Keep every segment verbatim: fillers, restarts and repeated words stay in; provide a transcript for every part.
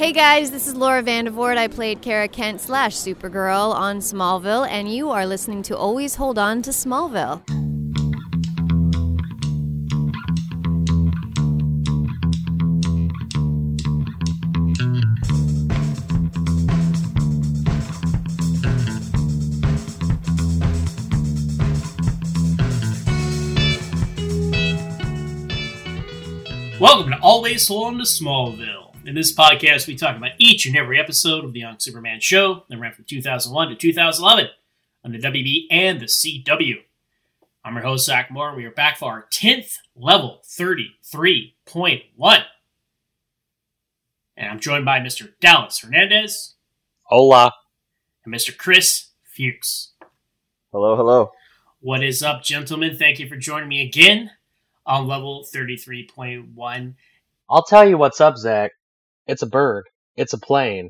Hey guys, this is Laura Vandervoort. I played Kara Kent slash Supergirl on Smallville, and you are listening to Always Hold On to Smallville. Welcome to Always Hold On to Smallville. In this podcast, we talk about each and every episode of the Young Superman show that ran from two thousand one to two thousand eleven on the W B and the C W. I'm your host, Zach Moore. We are back for our tenth level thirty-three point one. And I'm joined by Mister Dallas Hernandez. Hola. And Mister Chris Fuchs. Hello, hello. What is up, gentlemen? Thank you for joining me again on level thirty-three point one. I'll tell you what's up, Zach. It's a bird. It's a plane.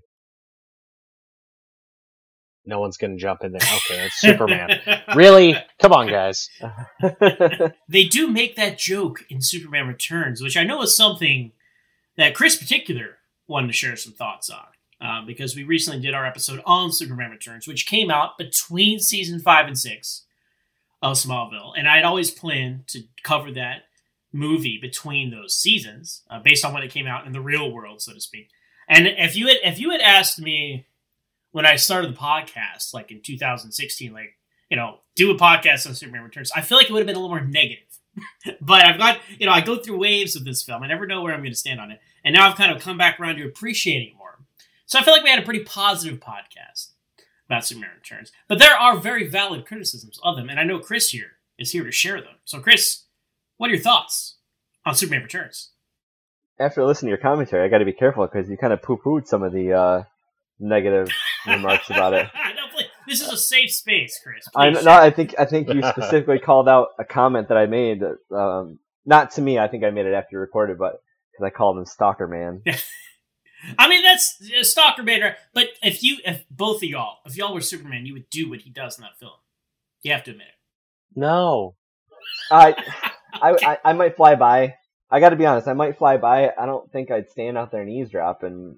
No one's going to jump in there. Okay, it's Superman. Really? Come on, guys. They do make that joke in Superman Returns, which I know is something that Chris particular wanted to share some thoughts on. Uh, because we recently did our episode on Superman Returns, which came out between season five and six of Smallville. And I'd always planned to cover that movie between those seasons, uh, based on when it came out in the real world, so to speak. And if you had if you had asked me when I started the podcast, like in two thousand sixteen, like, you know, do a podcast on Superman Returns, I feel like it would have been a little more negative. But I've got, you know, I go through waves of this film. I never know where I'm going to stand on it. And now I've kind of come back around to appreciating it more. So I feel like we had a pretty positive podcast about Superman Returns. But there are very valid criticisms of them. And I know Chris here is here to share them. So Chris, what are your thoughts on Superman Returns? After listening to your commentary, I got to be careful because you kind of poo-pooed some of the uh, negative remarks about it. No, please. This is a safe space, Chris. I no, I think I think you specifically called out a comment that I made. That, um, not to me. I think I made it after you recorded, but because I called him Stalker Man. I mean, that's uh, Stalker Man, right? But if you, if both of y'all, if y'all were Superman, you would do what he does in that film. You have to admit it. No. I. I, I I might fly by. I got to be honest. I might fly by. I don't think I'd stand out there and eavesdrop. And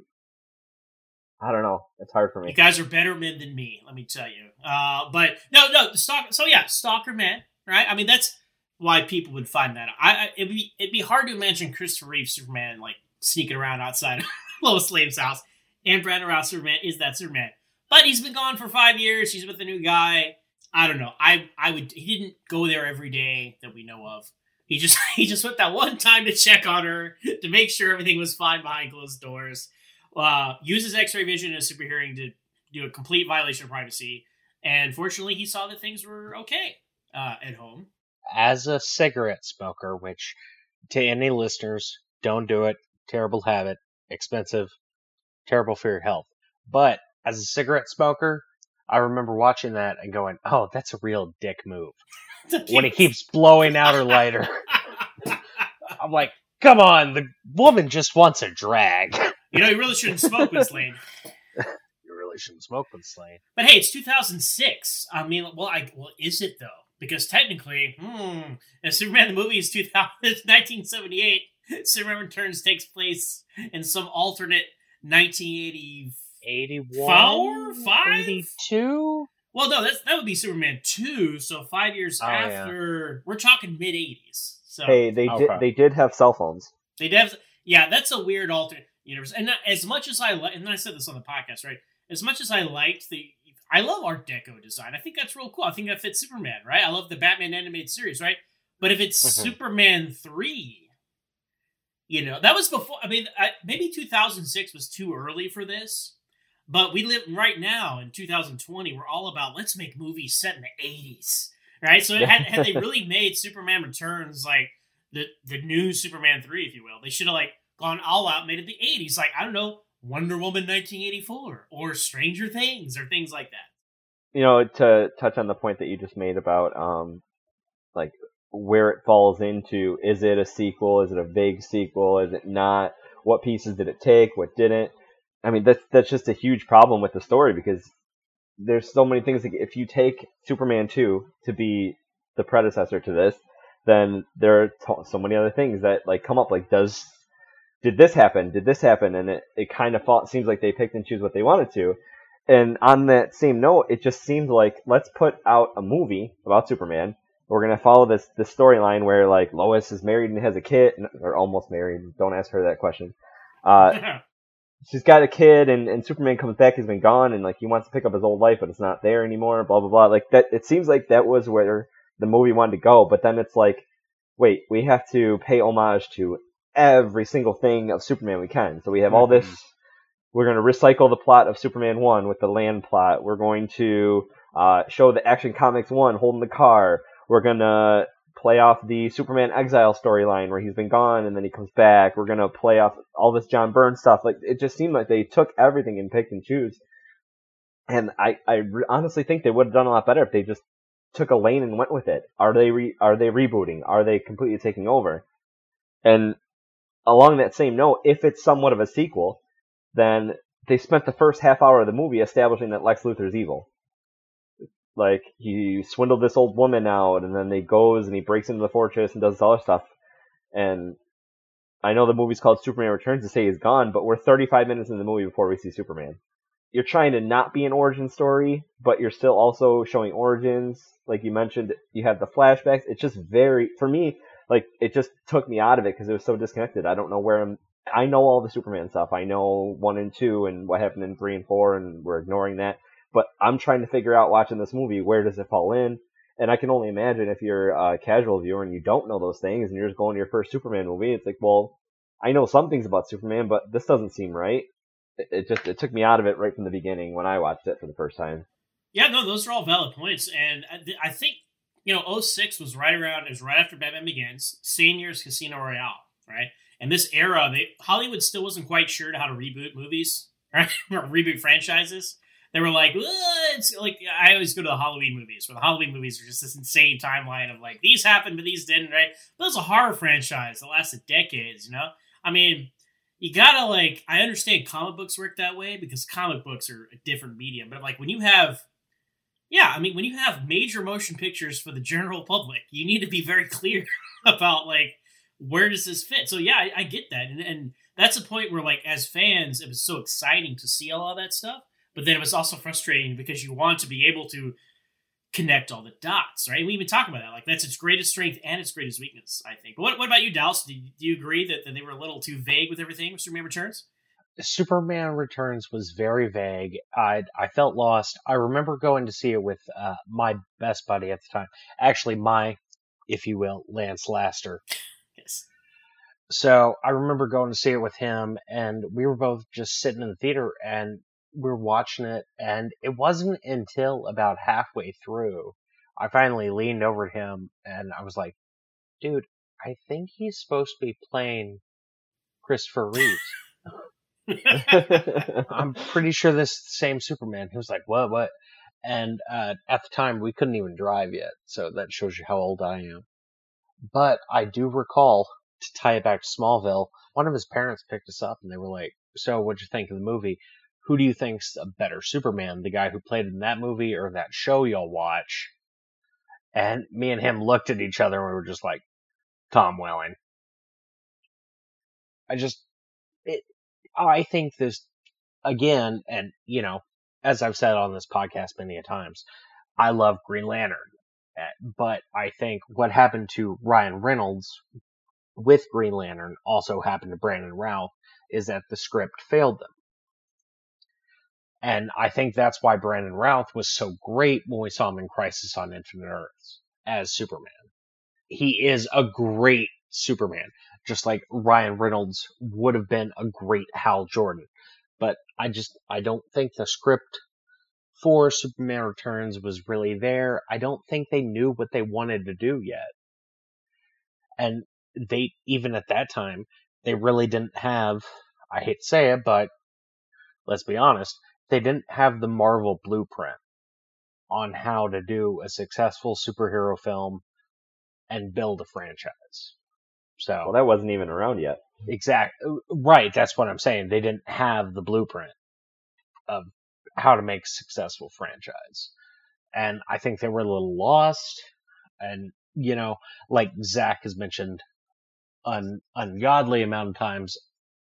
I don't know. It's hard for me. You guys are better men than me, let me tell you. Uh, but no, no. Stalker. So yeah, Stalker Man, right? I mean, that's why people would find that. I, I it'd be it'd be hard to imagine Christopher Reeve Superman like sneaking around outside of Lois Lane's house, and Brandon Routh Superman is that Superman. But he's been gone for five years. He's with a new guy. I don't know. I I would. He didn't go there every day that we know of. He just he just went that one time to check on her, to make sure everything was fine behind closed doors. Uh, uses X-ray vision and super hearing to do a complete violation of privacy. And fortunately, he saw that things were okay uh, at home. As a cigarette smoker, which to any listeners, don't do it. Terrible habit, expensive, terrible for your health. But as a cigarette smoker, I remember watching that and going, "Oh, that's a real dick move." When he keeps blowing out her lighter. I'm like, come on, the woman just wants a drag. You know, you really shouldn't smoke with Slane. You really shouldn't smoke with Slane. But hey, it's two thousand six. I mean, well, I, well, is it though? Because technically, hmm, if Superman the movie is two thousand, nineteen seventy-eight, Superman Returns takes place in some alternate nineteen eighty eighty-one? Five? eighty-two? Well, no, that's, that would be Superman two, so five years oh, after, yeah. We're talking mid-eighties. So, hey, they okay. did they did have cell phones. They did have, yeah, that's a weird alternate universe. And that, as much as I like, and I said this on the podcast, right? As much as I liked the, I love Art Deco design. I think that's real cool. I think that fits Superman, right? I love the Batman animated series, right? But if it's mm-hmm. Superman three, you know, that was before, I mean, I, maybe two thousand six was too early for this. But we live right now in two thousand twenty. We're all about let's make movies set in the eighties, right? So had, had they really made Superman Returns like the the new Superman three, if you will, they should have like gone all out, made it the eighties. Like I don't know, Wonder Woman nineteen eighty-four or Stranger Things or things like that. You know, to touch on the point that you just made about um, like where it falls into, is it a sequel? Is it a vague sequel? Is it not? What pieces did it take? What didn't? I mean, that's that's just a huge problem with the story because there's so many things. Like if you take Superman two to be the predecessor to this, then there are t- so many other things that like come up. Like, does did this happen? Did this happen? And it, it kind of felt, seems like they picked and choose what they wanted to. And on that same note, it just seemed like, let's put out a movie about Superman. We're going to follow this, this storyline where, like, Lois is married and has a kid, or almost married. Don't ask her that question. Uh, she's got a kid, and, and Superman comes back, he's been gone, and, like, he wants to pick up his old life, but it's not there anymore, blah, blah, blah. Like, that, it seems like that was where the movie wanted to go, but then it's like, wait, we have to pay homage to every single thing of Superman we can. So we have all this, we're going to recycle the plot of Superman one with the land plot. We're going to uh, show the Action Comics one holding the car. We're going to play off the Superman Exile storyline where he's been gone and then he comes back. We're going to play off all this John Byrne stuff. Like, it just seemed like they took everything and picked and choose. And I, I honestly think they would have done a lot better if they just took a lane and went with it. Are they re- are they rebooting? Are they completely taking over? And along that same note, if it's somewhat of a sequel, then they spent the first half hour of the movie establishing that Lex Luthor's evil. Like, he swindled this old woman out, and then he goes and he breaks into the fortress and does this other stuff. And I know the movie's called Superman Returns to say he's gone, but we're thirty-five minutes in the movie before we see Superman. You're trying to not be an origin story, but you're still also showing origins. Like you mentioned, you have the flashbacks. It's just very, for me, like, it just took me out of it because it was so disconnected. I don't know where I'm, I know all the Superman stuff. I know one and two and what happened in three and four, and we're ignoring that. But I'm trying to figure out, watching this movie, where does it fall in? And I can only imagine if you're a casual viewer and you don't know those things and you're just going to your first Superman movie, it's like, well, I know some things about Superman, but this doesn't seem right. It, it just, it took me out of it right from the beginning when I watched it for the first time. Yeah, no, those are all valid points. And I, I think, you know, oh six was right around, it was right after Batman Begins, same year as Casino Royale, right? And this era, they, Hollywood still wasn't quite sure how to reboot movies, right? Or reboot franchises. They were like, it's like, I always go to the Halloween movies, where the Halloween movies are just this insane timeline of like, these happened, but these didn't, right? But it's a horror franchise that lasted decades, you know? I mean, you gotta, like, I understand comic books work that way because comic books are a different medium, but like when you have, yeah, I mean, when you have major motion pictures for the general public, you need to be very clear about, like, where does this fit? So yeah, I, I get that. And, and that's a point where, like, as fans, it was so exciting to see all of that stuff. But then it was also frustrating because you want to be able to connect all the dots, right? We even talk about that. Like, that's its greatest strength and its greatest weakness, I think. But what, what about you, Dallas? Do you, do you agree that, that they were a little too vague with everything with Superman Returns? Superman Returns was very vague. I I felt lost. I remember going to see it with uh, my best buddy at the time. Actually, my, if you will, Lance Laster. Yes. So I remember going to see it with him, and we were both just sitting in the theater, and we were watching it, and it wasn't until about halfway through I finally leaned over to him, and I was like, dude, I think he's supposed to be playing Christopher Reeves. I'm pretty sure this is the same Superman. He was like, what, what? And uh, at the time, we couldn't even drive yet, so that shows you how old I am. But I do recall, to tie it back to Smallville, one of his parents picked us up, and they were like, so what'd you think of the movie? Who do you think's a better Superman, the guy who played in that movie or that show you'll watch? And me and him looked at each other, and we were just like, Tom Welling. I just... It, I think this, again, and, you know, as I've said on this podcast many a times, I love Green Lantern. But I think what happened to Ryan Reynolds with Green Lantern also happened to Brandon Routh, is that the script failed them. And I think that's why Brandon Routh was so great when we saw him in Crisis on Infinite Earths as Superman. He is a great Superman, just like Ryan Reynolds would have been a great Hal Jordan. But I just, I don't think the script for Superman Returns was really there. I don't think they knew what they wanted to do yet. And they, even at that time, they really didn't have, I hate to say it, but let's be honest, they didn't have the Marvel blueprint on how to do a successful superhero film and build a franchise. So, well, that wasn't even around yet. Exactly. Right, that's what I'm saying. They didn't have the blueprint of how to make a successful franchise. And I think they were a little lost. And, you know, like Zach has mentioned an ungodly amount of times,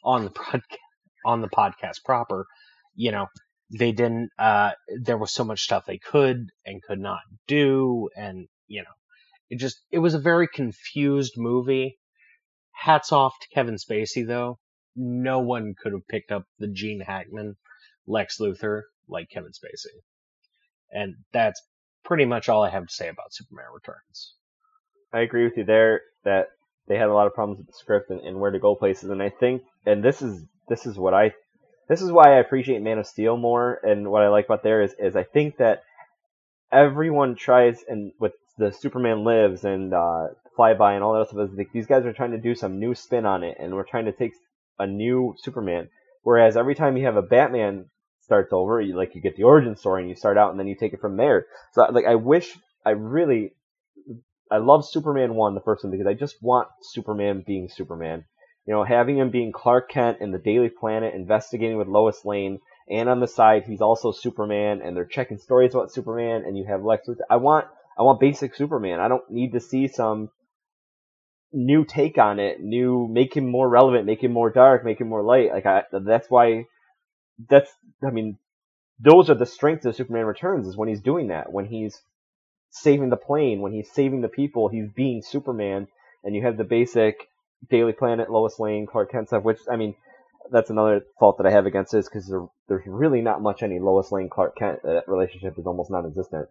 on the podcast, on the podcast proper, you know, they didn't, uh, there was so much stuff they could and could not do. And, you know, it just, it was a very confused movie. Hats off to Kevin Spacey, though. No one could have picked up the Gene Hackman Lex Luthor like Kevin Spacey. And that's pretty much all I have to say about Superman Returns. I agree with you there that they had a lot of problems with the script and, and where to go places. And I think, and this is, this is what I, this is why I appreciate Man of Steel more. And what I like about there is, is I think that everyone tries, and with the Superman Lives and uh, Flyby and all that stuff, like these guys are trying to do some new spin on it, and we're trying to take a new Superman. Whereas every time you have a Batman starts over, you like you get the origin story and you start out and then you take it from there. So like I wish, I really, I love Superman one, the first one, because I just want Superman being Superman. You know, having him being Clark Kent in the Daily Planet, investigating with Lois Lane, and on the side he's also Superman, and they're checking stories about Superman, and you have Lex Luthor. I want, I want basic Superman. I don't need to see some new take on it, new, make him more relevant, make him more dark, make him more light. Like I, that's why, that's, I mean, those are the strengths of Superman Returns, is when he's doing that, when he's saving the plane, when he's saving the people, he's being Superman, and you have the basic Daily Planet, Lois Lane, Clark Kent stuff, which, I mean, that's another fault that I have against this, because there, there's really not much any Lois Lane, Clark Kent. That relationship is almost non-existent.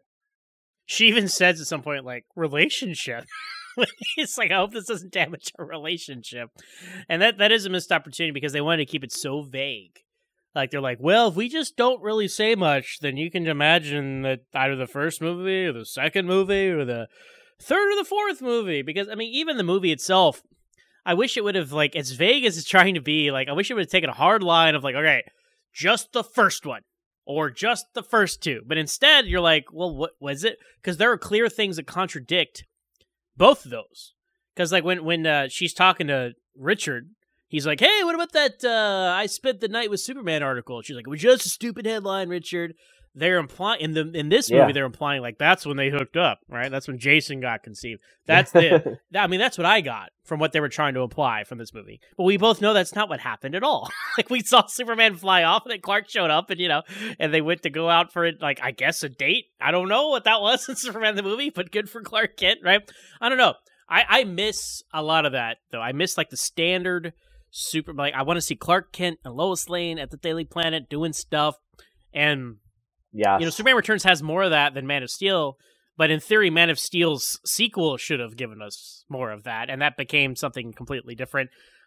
She even says at some point, like, relationship. It's like, I hope this doesn't damage our relationship. And that, that is a missed opportunity, because they wanted to keep it so vague. Like, they're like, well, if we just don't really say much, then you can imagine that either the first movie, or the second movie, or the third or the fourth movie. Because, I mean, even the movie itself, I wish it would have, like, as vague as it's trying to be, like, I wish it would have taken a hard line of, like, okay, just the first one, or just the first two. But instead, you're like, well, what was it? Because there are clear things that contradict both of those. Because, like, when, when uh, she's talking to Richard, he's like, hey, what about that uh, I spent the night with Superman article? She's like, it was just a stupid headline, Richard. They're implying, in the in this movie, yeah. They're implying, like, that's when they hooked up, right? That's when Jason got conceived. That's the, I mean, that's what I got from what they were trying to imply from this movie. But we both know that's not what happened at all. Like, we saw Superman fly off, and then Clark showed up, and, you know, and they went to go out for, it, like, I guess a date. I don't know what that was in Superman the movie, but good for Clark Kent, right? I don't know. I, I miss a lot of that, though. I miss, like, the standard super, like, I want to see Clark Kent and Lois Lane at the Daily Planet doing stuff, and yeah, you know, Superman Returns has more of that than Man of Steel, but in theory, Man of Steel's sequel should have given us more of that, and that became something completely different.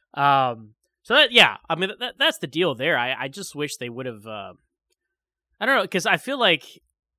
Um, so that, yeah, I mean, that, that's the deal there. I, I just wish they would have, uh, I don't know, because I feel like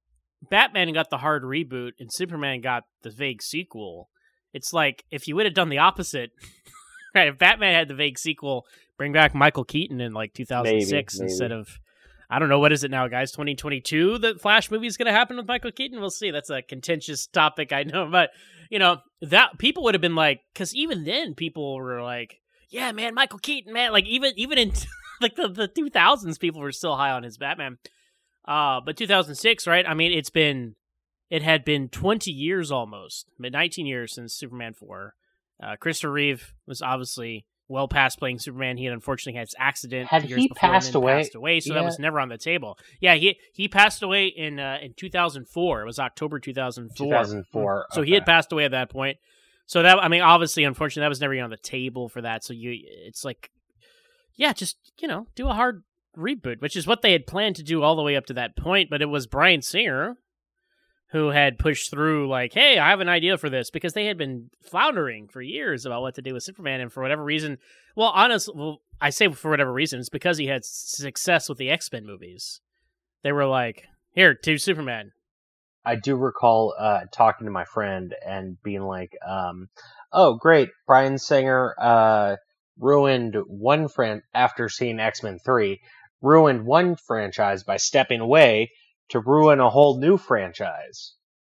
Batman got the hard reboot and Superman got the vague sequel. It's like, if you would have done the opposite, right, if Batman had the vague sequel, bring back Michael Keaton in like two thousand six maybe, maybe. Instead of, I don't know, what is it now, guys? twenty twenty-two, the Flash movie is going to happen with Michael Keaton? We'll see. That's a contentious topic, I know. But, you know, that people would have been like, because even then people were like, yeah, man, Michael Keaton, man. Like, even even in like the, the two thousands, people were still high on his Batman. Uh, but two thousand six, right? I mean, it's been, it had been twenty years almost, nineteen years since Superman four. Uh, Christopher Reeve was obviously well past playing Superman. He had unfortunately had his accident had years he before passed and then away? passed away, so yeah. that was never on the table. Yeah, he he passed away in uh, in two thousand four. It was October two thousand four. two thousand four. So okay. he had passed away at that point. So that, I mean, obviously, unfortunately, that was never on the table for that. So you, it's like, yeah, just, you know, do a hard reboot, which is what they had planned to do all the way up to that point. But it was Bryan Singer who had pushed through, like, hey, I have an idea for this, because they had been floundering for years about what to do with Superman, and for whatever reason, well, honestly, well, I say for whatever reason, it's because he had success with the X-Men movies. They were like, here, do Superman. I do recall uh, talking to my friend and being like, um, oh, great, Bryan Singer uh, ruined one friend after seeing X-Men three, ruined one franchise by stepping away to ruin a whole new franchise.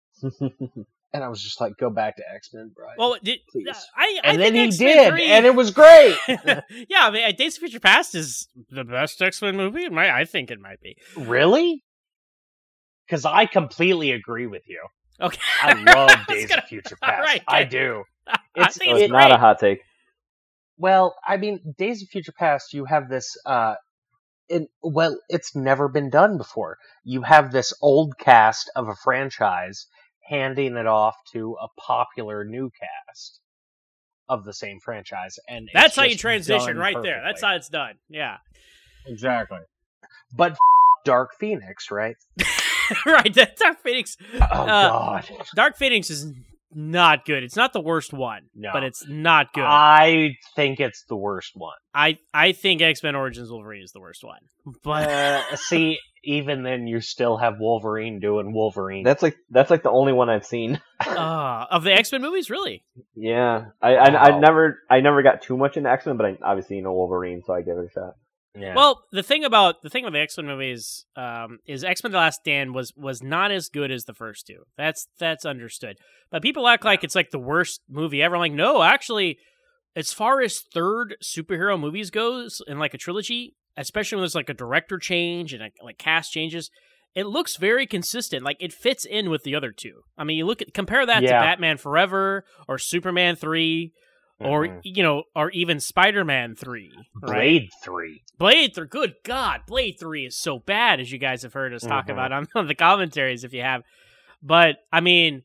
And I was just like, go back to X-Men, Brian. Well, did, please. I, I and then think he X-Men did, three... and it was great. Yeah, I mean, Days of Future Past is the best X-Men movie. It might, I think it might be. Really? Because I completely agree with you. Okay. I love Days gonna... of Future Past. Right, I do. It's, it's not a hot take. Well, I mean, Days of Future Past, you have this, uh, in, well, it's never been done before. You have this old cast of a franchise handing it off to a popular new cast of the same franchise. And That's it's how you just transition done right there. perfectly. That's how it's done. Yeah. Exactly. But f- Dark Phoenix, right? Right. That Dark Phoenix. Oh, uh, God. Dark Phoenix is not good. It's not the worst one, No. but it's not good. I think it's the worst one. I, I think X-Men Origins Wolverine is the worst one. But Uh, see, even then, you still have Wolverine doing Wolverine. That's like that's like the only one I've seen. uh, of the X-Men movies, really? Yeah, I I, I Wow. never I never got too much into X-Men, but I obviously know Wolverine, so I give it a shot. Yeah. Well, the thing about the thing with the X-Men movies um, is X-Men: The Last Stand was was not as good as the first two. That's that's understood. But people act like it's like the worst movie ever. I'm like, no, actually, as far as third superhero movies goes in like a trilogy, especially when there's like a director change and like cast changes, it looks very consistent. Like it fits in with the other two. I mean, you look at compare that Yeah. to Batman Forever or Superman three. Or Mhm. you know, or even Spider-Man three, right? Blade three. Blade three, good God, Blade three is so bad, as you guys have heard us talk Mhm. about on, on the commentaries, if you have. But I mean,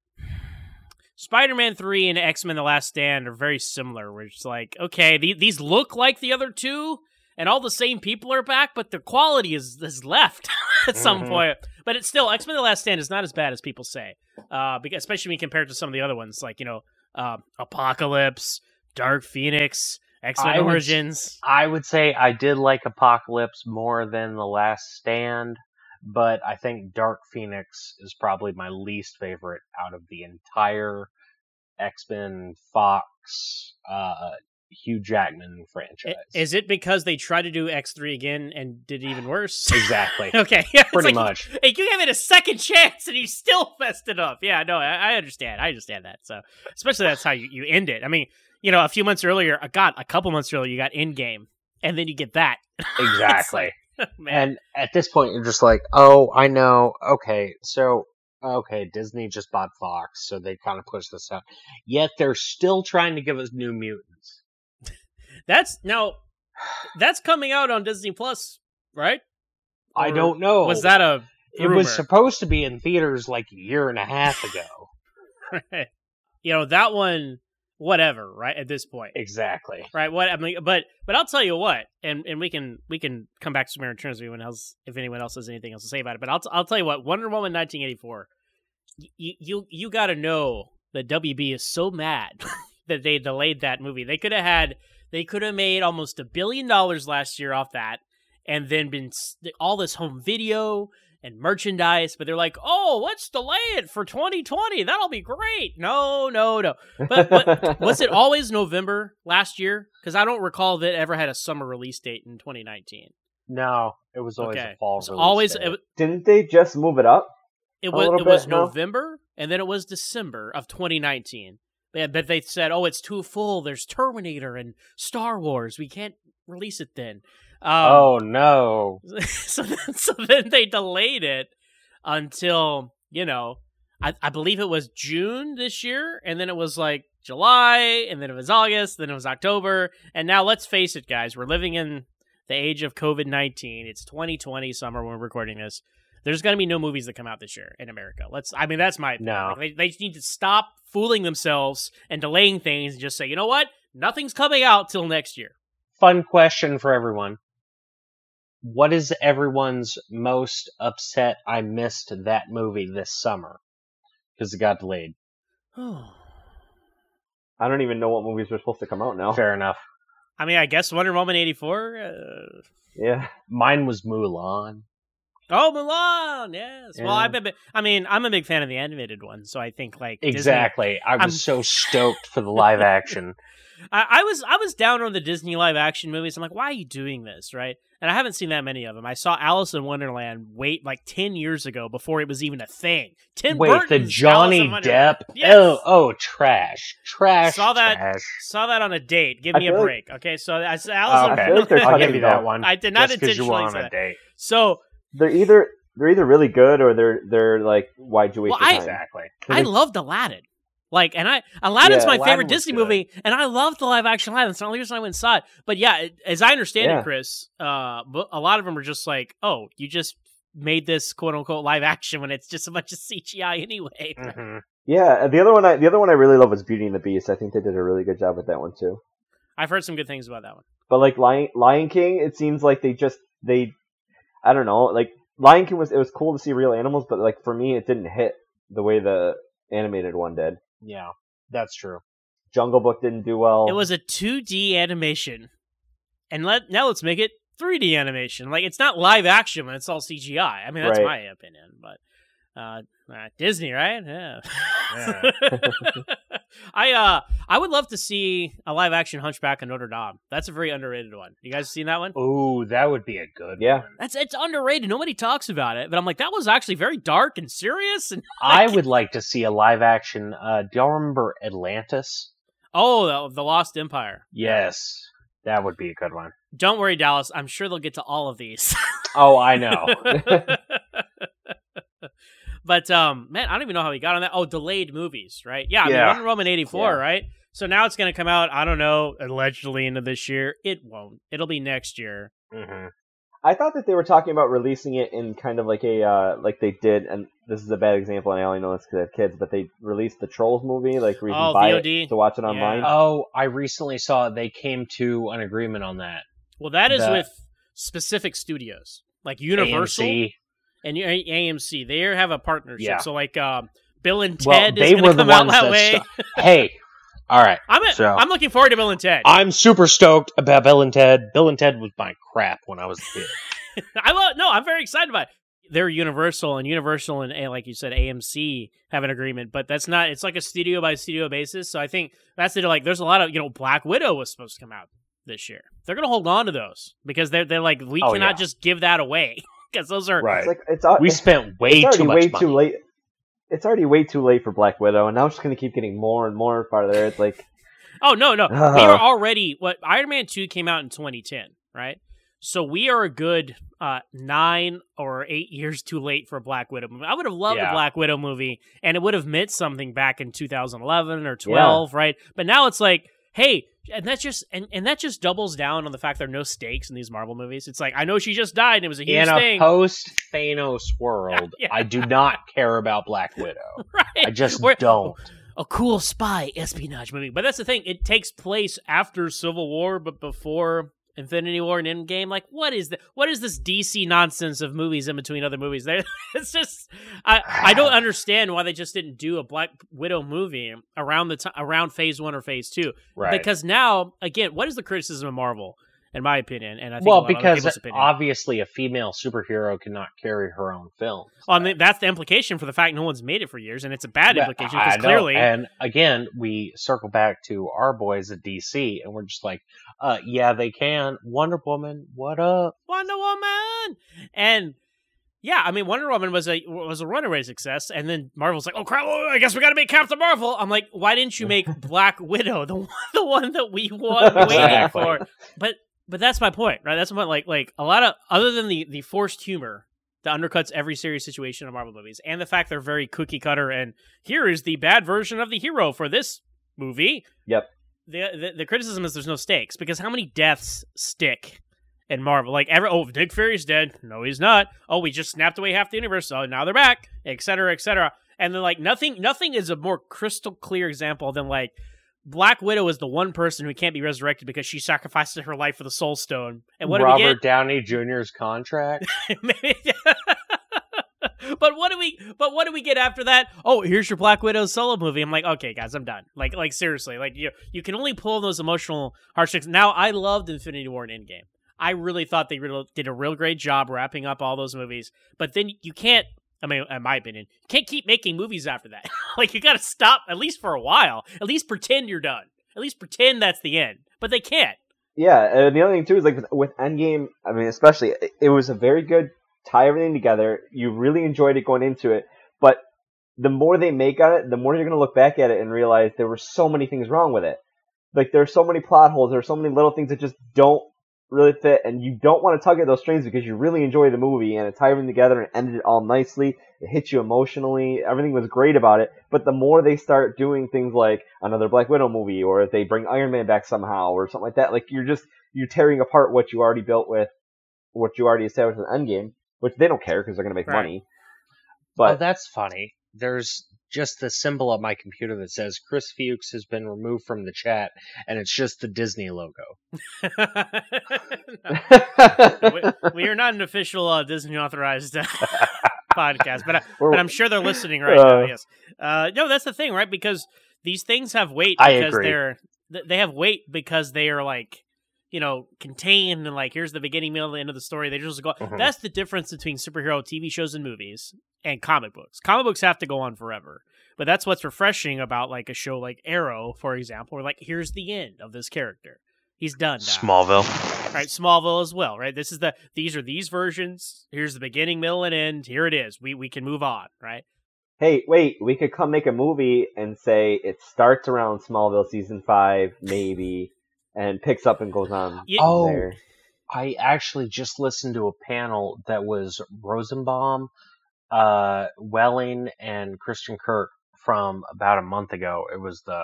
Spider-Man three and X-Men: The Last Stand are very similar. Where it's like, okay, the, these look like the other two, and all the same people are back, but the quality is is left at some Mhm. point. But it's still X-Men: The Last Stand is not as bad as people say, uh, because especially when compared to some of the other ones, like you know. Uh, Apocalypse, Dark Phoenix, X-Men I would- Origins. I would say I did like Apocalypse more than The Last Stand, but I think Dark Phoenix is probably my least favorite out of the entire X-Men Fox uh, Hugh Jackman franchise. I- Is it because they tried to do X three again and did it even worse? Exactly. Okay, yeah, it's Pretty like, much. Hey, you gave it a second chance and you still messed it up. Yeah, no, I, I understand. I understand that. So, especially that's how you, you end it. I mean, you know, a few months earlier, I got a couple months earlier, you got Endgame, and then you get that. Exactly. Man. And at this point, you're just like, oh, I know. Okay, so, okay, Disney just bought Fox, so they kind of pushed this out. Yet they're still trying to give us New Mutants. That's now that's coming out on Disney Plus, right? I Or don't know. Was that a It was rumor? supposed to be in theaters like a year and a half ago. You know, that one, whatever, right? At this point. Exactly. Right. What I mean, but but I'll tell you what, and, and we can we can come back to Superman Returns if anyone else if anyone else has anything else to say about it. But I'll t- I'll tell you what, Wonder Woman nineteen eighty-four, you you you got to know that W B is so mad that they delayed that movie. They could have had they could have made almost a billion dollars last year off that, and then been s- all this home video and merchandise, but they're like, oh, let's delay it for twenty twenty. That'll be great. No, no, no. But, but was it always November last year? Because I don't recall that it ever had a summer release date in twenty nineteen. No, it was always Okay. a fall It's release always date. it, Didn't they just move it up? it A was little it was bit, no? November and then it was December of twenty nineteen. But, but they said, oh, it's too full. There's Terminator and Star Wars. We can't release it then. Um, oh, no. so then, so then they delayed it until, you know, I, I believe it was June this year, and then it was like July, and then it was August, then it was October, and now let's face it, guys, we're living in the age of COVID nineteen. It's twenty twenty summer when we're recording this. There's going to be no movies that come out this year in America. Let's, I mean, that's my opinion. No. Like, they, they just need to stop fooling themselves and delaying things and just say, you know what? Nothing's coming out till next year. Fun question for everyone. What is everyone's most upset I missed that movie this summer? Because it got delayed. I don't even know what movies are supposed to come out now. Fair enough. I mean, I guess Wonder Woman eighty-four. Uh... Yeah. Mine was Mulan. Oh, Mulan! Yes. Yeah. Well, I'm a big, I mean, I'm a big fan of the animated one, so I think like Disney- Exactly. I was I'm- so stoked for the live action. I, I was I was down on the Disney live action movies. I'm like, why are you doing this, right? And I haven't seen that many of them. I saw Alice in Wonderland wait like ten years ago before it was even a thing. Tim Wait, Burton's the Alice Johnny in Wonderland. Depp? Yes. Oh, oh, trash. Trash, Saw that- trash. Saw that on a date. Give I me a feel like- break, okay? So I saw Oh, Alice in okay. I feel like they're I'll cutting give you that though. one. I did not just 'cause you intentionally were on say a that. date. So They're either they're either really good or they're they're like, why'd you waste Well, your I- time? Exactly. I loved Aladdin. Like, and I Aladdin's Yeah, my Aladdin favorite was Disney good. movie, and I love the live action Aladdin. That's the only reason I went and saw it. But yeah, it- as I understand Yeah. it, Chris, uh, bu- a lot of them are just like, oh, you just made this quote unquote live action when it's just a bunch of C G I anyway. hmm Yeah, the other one I the other one I really love was Beauty and the Beast. I think they did a really good job with that one too. I've heard some good things about that one. But like Lion Lion King, it seems like they just they I don't know, like Lion King was it was cool to see real animals, but like for me it didn't hit the way the animated one did. Yeah, that's true. Jungle Book didn't do well. It was a two D animation, and let now let's make it three D animation. Like it's not live action when it's all C G I. I mean that's Right. my opinion, but uh, uh, Disney, right? Yeah. Yeah. I uh I would love to see a live action Hunchback of Notre Dame. That's a very underrated one. You guys seen that one? Ooh, that would be a good Yeah. one. That's it's underrated. Nobody talks about it, but I'm like that was actually very dark and serious. And I would like to see a live action. Uh, do y'all remember Atlantis? oh, the, the Lost Empire. Yes, that would be a good one. Don't worry, Dallas. I'm sure they'll get to all of these. Oh, I know. But um, man, I don't even know how he got on that. Oh, delayed movies, right? Yeah, I mean, Yeah. Wonder Woman eighty-four, Yeah. right? So now it's going to come out. I don't know, allegedly into this year. It won't. It'll be next year. hmm I thought that they were talking about releasing it in kind of like a uh, like they did, and this is a bad example, and I only know this because I have kids, but they released the Trolls movie, like where you Oh, can buy V O D? it to watch it Yeah. online. Oh, I recently saw they came to an agreement on that. Well, that is That- with specific studios like Universal A M C. and A M C. They have a partnership. Yeah. So like um, Bill and Well, Ted they is were going to the come out ones that that way. sto- Hey, all right. I'm a, So- I'm looking forward to Bill and Ted. I'm super stoked about Bill and Ted. Bill and Ted was my crap when I was a kid. I love no, I'm very excited about it. They're Universal and Universal and uh, like you said, A M C have an agreement, but that's not. It's like a studio by studio basis. So I think that's it. Like, there's a lot of you know, Black Widow was supposed to come out this year. They're gonna hold on to those because they're they're like we Oh, cannot yeah. just give that away because those are Right. It's like it's al- We spent way it's already too much way money. too late. It's already way too late for Black Widow, and now it's just going to keep getting more and more farther. It's like Oh no, no. Ugh. We are already what Iron Man two came out in twenty ten, right? So we are a good uh, nine or eight years too late for a Black Widow movie. I would have loved a Yeah. Black Widow movie, and it would have meant something back in two thousand eleven or twelve, right? But now it's like, hey, and that's just and, and that just doubles down on the fact there are no stakes in these Marvel movies. It's like I know she just died, and it was a huge In a thing, post Thanos world, Yeah. I do not care about Black Widow. right? I just We're- don't. A cool spy espionage movie, but that's the thing. It takes place after Civil War, but before Infinity War and Endgame. Like, what is the what is this D C nonsense of movies in between other movies? There, it's just I I don't understand why they just didn't do a Black Widow movie around the time around Phase One or Phase Two. Right. Because now, again, what is the criticism of Marvel? In my opinion, and I think well, a lot of other because people's opinion. obviously a female superhero cannot carry her own film. Well, I mean, that's the implication for the fact no one's made it for years, and it's a bad Yeah, implication I because know. clearly, And again, we circle back to our boys at D C, and we're just like, uh, yeah, they can. Wonder Woman, what up? Wonder Woman, and yeah, I mean, Wonder Woman was a was a runaway success, and then Marvel's like, oh crap, oh, I guess we got to make Captain Marvel. I'm like, why didn't you make Black Widow, the one, the one that we want waiting Exactly. for? But but that's my point, right? That's my point. Like like a lot of other than the the forced humor that undercuts every serious situation in Marvel movies, and the fact they're very cookie cutter, and here is the bad version of the hero for this movie. Yep. The, the the criticism is there's no stakes because how many deaths stick in Marvel? Like every oh Nick Fury's dead, no he's not. Oh we just snapped away half the universe, oh now they're back, et cetera, et cetera. And then like nothing nothing is a more crystal clear example than like Black Widow is the one person who can't be resurrected because she sacrificed her life for the Soul Stone. And what Robert do we get? Downey Junior's contract. But what do we? But what do we get after that? Oh, here's your Black Widow solo movie. I'm like, okay, guys, I'm done. Like, like seriously, like you, you can only pull those emotional heartstrings. Now, I loved Infinity War and Endgame. I really thought they really did a real great job wrapping up all those movies. But then you can't. I mean, in my opinion, you can't keep making movies after that. Like, you got to stop at least for a while. At least pretend you're done. At least pretend that's the end. But they can't. Yeah, and the other thing too is like with, with Endgame. I mean, especially it, it was a very good tie everything together. You really enjoyed it going into it, but the more they make on it, the more you're going to look back at it and realize there were so many things wrong with it. Like there's so many plot holes. There are so many little things that just don't really fit, and you don't want to tug at those strings because you really enjoy the movie, and it tied everything together and ended it all nicely. It hit you emotionally. Everything was great about it. But the more they start doing things like another Black Widow movie, or if they bring Iron Man back somehow, or something like that, like you're just you're tearing apart what you already built with, what you already established in Endgame, which they don't care because they're going to make Right. money. But oh, that's funny. There's just the symbol on my computer that says Chris Fuchs has been removed from the chat, and it's just the Disney logo. No, we, we are not an official uh, Disney authorized uh, podcast, but, I, but I'm sure they're listening right uh, now. Yes. Uh, no, that's the thing, right? Because these things have weight I because agree. they're they have weight because they are like, you know, contained and like here's the beginning, middle, the end of the story. They just go. Mhm. That's the difference between superhero T V shows and movies and comic books. Comic books have to go on forever, but that's what's refreshing about like a show like Arrow, for example. Where like here's the end of this character. He's done now. Smallville. Right, Smallville as well, right? This is the these are these versions. Here's the beginning, middle, and end. Here it is. We we can move on, right? hey, wait, we could come make a movie and say it starts around Smallville season five, maybe, and picks up and goes on Yeah. Oh, there. I actually just listened to a panel that was Rosenbaum, uh, Welling, and Christian Kirk from about a month ago. It was the,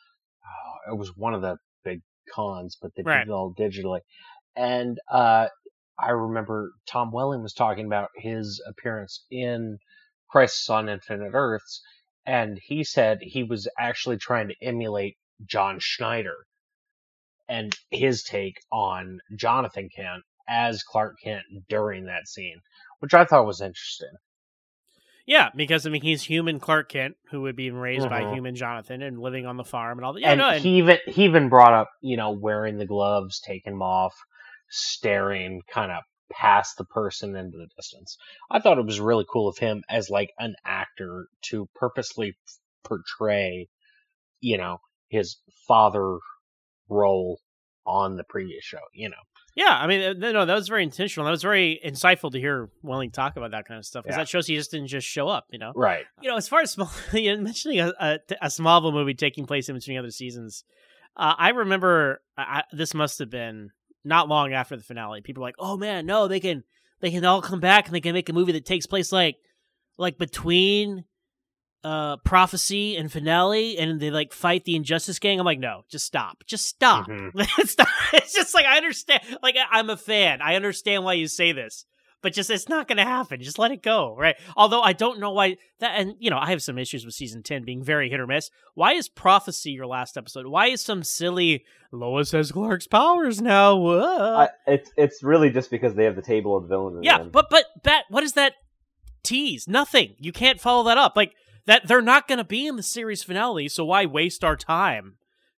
oh, it was one of the big cons, but they Right. did it all digitally. And uh, I remember Tom Welling was talking about his appearance in Crisis on Infinite Earths, and he said he was actually trying to emulate John Schneider and his take on Jonathan Kent as Clark Kent during that scene, which I thought was interesting. Yeah, because I mean he's human Clark Kent who would be raised by Mhm. human Jonathan and living on the farm and all that. Yeah, and no, and, he even he even brought up, you know, wearing the gloves, taking them off, staring kind of past the person into the distance. I thought it was really cool of him as like an actor to purposely portray, you know, his father role on the previous show, you know. yeah, I mean, uh, no, that was very intentional. That was very insightful to hear Welling talk about that kind of stuff because Yeah. that shows he just didn't just show up, you know. Right. You know, as far as small, you know, mentioning a, a, a Smallville movie taking place in between other seasons, uh, I remember I, this must have been not long after the finale. People were like, "Oh man, no, they can they can all come back and they can make a movie that takes place like like between uh, Prophecy and finale, and they like fight the Injustice Gang." I'm like, "No, just stop, just stop." Mhm. Stop. It's just like I understand. Like I- I'm a fan. I understand why you say this. But just it's not going to happen. Just let it go, right? Although I don't know why that, and you know, I have some issues with season ten being very hit or miss. Why is Prophecy your last episode? Why is some silly Lois has Clark's powers now? Whoa. I, it's it's really just because they have the table of the villains. in yeah, the end. but but that what is that tease? Nothing. You can't follow that up. Like that, they're not going to be in the series finale. So why waste our time?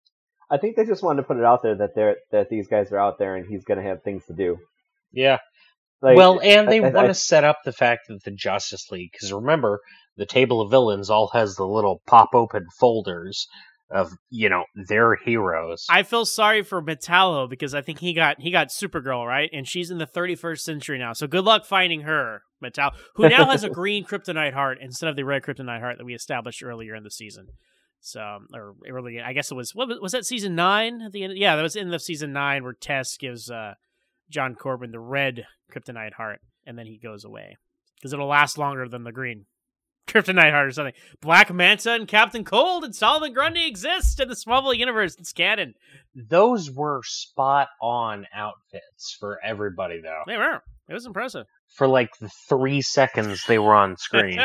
I think they just wanted to put it out there that they're that these guys are out there and he's going to have things to do. Yeah. Like, well, and they I- I- want I- to set up the fact that the Justice League, because remember, the Table of Villains all has the little pop-open folders of, you know, their heroes. I feel sorry for Metallo because I think he got he got Supergirl, right? And she's in the thirty-first century now. So good luck finding her, Metallo, who now has a green kryptonite heart instead of the red kryptonite heart that we established earlier in the season. So, or early, I guess it was, what was, was that season nine at the end? Yeah, that was in the season nine where Tess gives uh, John Corbin the red kryptonite heart and then he goes away because it'll last longer than the green kryptonite heart or something. Black Manta and Captain Cold and Solomon Grundy exist in the Smallville universe. It's canon. Those were spot-on outfits for everybody, though. They were. It was impressive. For like the three seconds they were on screen.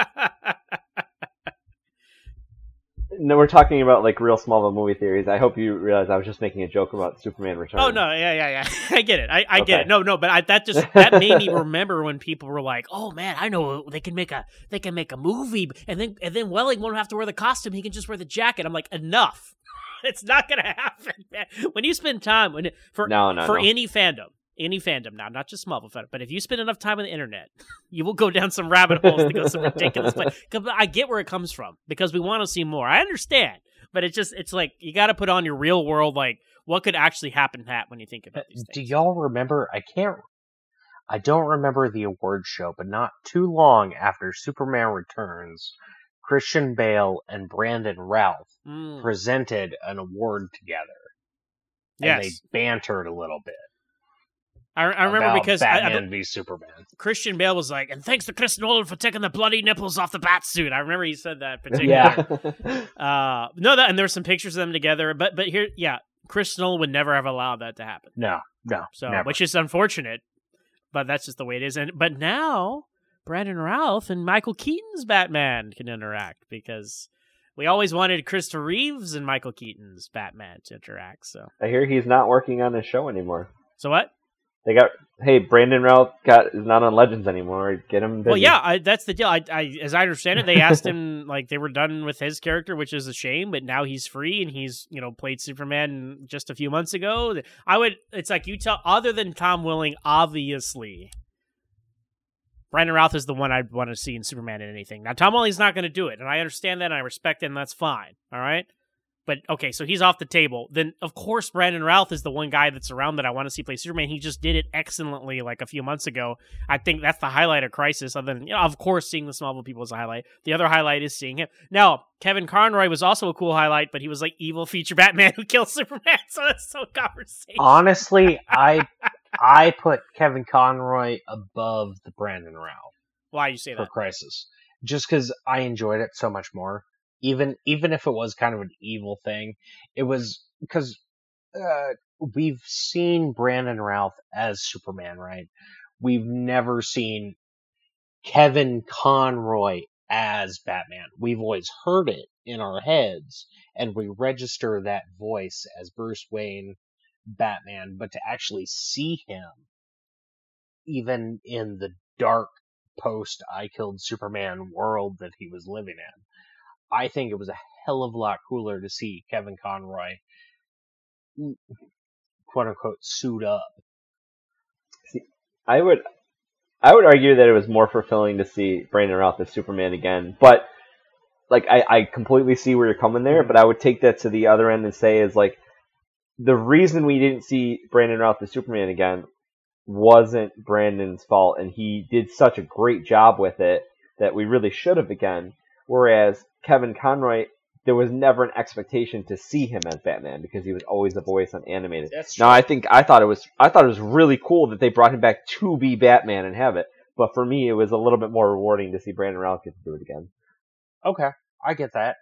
No, we're talking about like real Smallville movie theories. I hope you realize I was just making a joke about Superman Returns. Oh no, yeah, yeah, yeah. I get it. I, I get Okay. it. No, no, but I, that just that made me remember when people were like, "Oh man, I know they can make a they can make a movie, and then and then Welling won't have to wear the costume; he can just wear the jacket." I'm like, enough. It's not gonna happen, man. When you spend time when for No, no, for no. any fandom, any fandom now, not just Smallville fandom, but if you spend enough time on the internet, you will go down some rabbit holes to go some ridiculous place. 'Cause I get where it comes from because we want to see more. I understand. But it's just, it's like, you got to put on your real world, like, what could actually happen, Pat, when you think about these Do things. y'all remember? I can't. I don't remember the award show, but not too long after Superman Returns, Christian Bale and Brandon Routh Mm. presented an award together, and Yes. they bantered a little bit. I, I remember about because I, Batman I, v Superman. Christian Bale was like, and thanks to Chris Nolan for taking the bloody nipples off the bat suit. I remember he said that particularly. Yeah. uh, no, that and there were some pictures of them together. But but here, yeah, Chris Nolan would never have allowed that to happen. No, no, So never. which is unfortunate, but that's just the way it is. And but now Brandon Routh and Michael Keaton's Batman can interact because we always wanted Christopher Reeves and Michael Keaton's Batman to interact. So I hear he's not working on his show anymore. so what? They got hey, Brandon Routh got is not on Legends anymore. Get him busy. Well, yeah, I, that's the deal. I, I, as I understand it, they asked him like they were done with his character, which is a shame. But now he's free, and he's you know played Superman just a few months ago. I would. It's like you tell. Other than Tom Welling, obviously, Brandon Routh is the one I'd want to see in Superman in anything. Now, Tom Welling's not going to do it, and I understand that, and I respect it, and that's fine. All right. But, okay, so he's off the table. Then, of course, Brandon Routh is the one guy that's around that I want to see play Superman. He just did it excellently like a few months ago. I think that's the highlight of Crisis, other than, you know, of course, seeing the Smallville people is a highlight. The other highlight is seeing him. Now, Kevin Conroy was also a cool highlight, but he was like evil feature Batman who kills Superman, so that's so conversation. Honestly, I I put Kevin Conroy above the Brandon Routh Why you say for that? Crisis. Just because I enjoyed it so much more. Even even if it was kind of an evil thing, it was because uh, we've seen Brandon Routh as Superman, right? We've never seen Kevin Conroy as Batman. We've always heard it in our heads, and we register that voice as Bruce Wayne, Batman, but to actually see him, even in the dark post I Killed Superman world that he was living in, I think it was a hell of a lot cooler to see Kevin Conroy, quote unquote, suit up. See, I would, I would argue that it was more fulfilling to see Brandon Routh as Superman again. But like, I, I completely see where you're coming there. But I would take that to the other end and say is like, the reason we didn't see Brandon Routh as Superman again wasn't Brandon's fault, and he did such a great job with it that we really should have again. Whereas Kevin Conroy, there was never an expectation to see him as Batman because he was always the voice on animated. That's true. Now, I think I thought it was I thought it was really cool that they brought him back to be Batman and have it. But for me, it was a little bit more rewarding to see Brandon Routh get to do it again. Okay, I get that.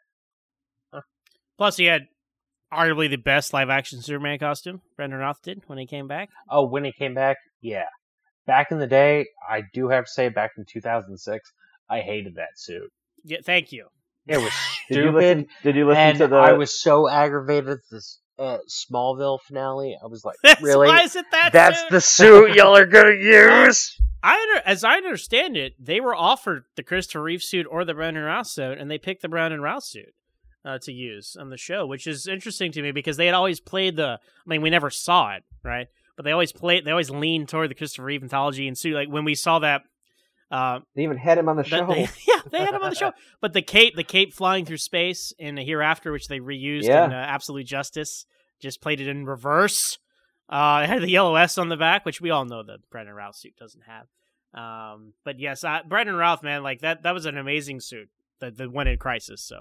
Plus, he had arguably the best live-action Superman costume Brandon Routh did when he came back. Oh, when he came back, yeah. Back in the day, I do have to say, back in two thousand six, I hated that suit. Yeah, thank you. It was Did you stupid, listen? Did you listen and to the? I was so aggravated at this uh, Smallville finale. I was like, That's really? Why is it that That's suit? the suit y'all are gonna use? I under, as I understand it, they were offered the Christopher Reeve suit or the Brandon Routh suit, and they picked the Brandon Routh suit uh, to use on the show, which is interesting to me because they had always played the. I mean, we never saw it, right? But they always played. They always leaned toward the Christopher Reeve anthology and suit. Like when we saw that. Uh, they even had him on the show. They, yeah, they had him on the show. But the cape, the cape flying through space in the Hereafter, which they reused Yeah. in uh, Absolute Justice, just played it in reverse. Uh, it had the yellow S on the back, which we all know the Brandon Routh suit doesn't have. Um, but yes, uh, Brandon Routh, man, like that, that was an amazing suit. The the one in Crisis. So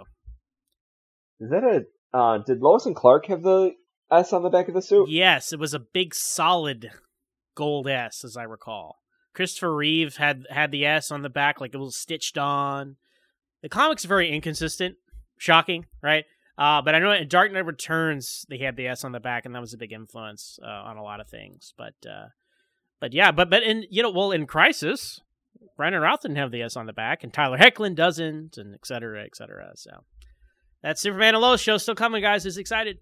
Is that a? Uh, did Lois and Clark have the S on the back of the suit? yes, it was a big solid gold S, as I recall. Christopher Reeve had had the S on the back, like it was stitched on. The comics are very inconsistent, shocking, right? Uh, but I know in Dark Knight Returns they had the S on the back, and that was a big influence uh, on a lot of things. But uh, but yeah, but but in you know, well, in Crisis, Brandon Routh didn't have the S on the back, and Tyler Hoechlin doesn't, and et cetera, et cetera. So that Superman and Lois show still coming, guys. Is excited.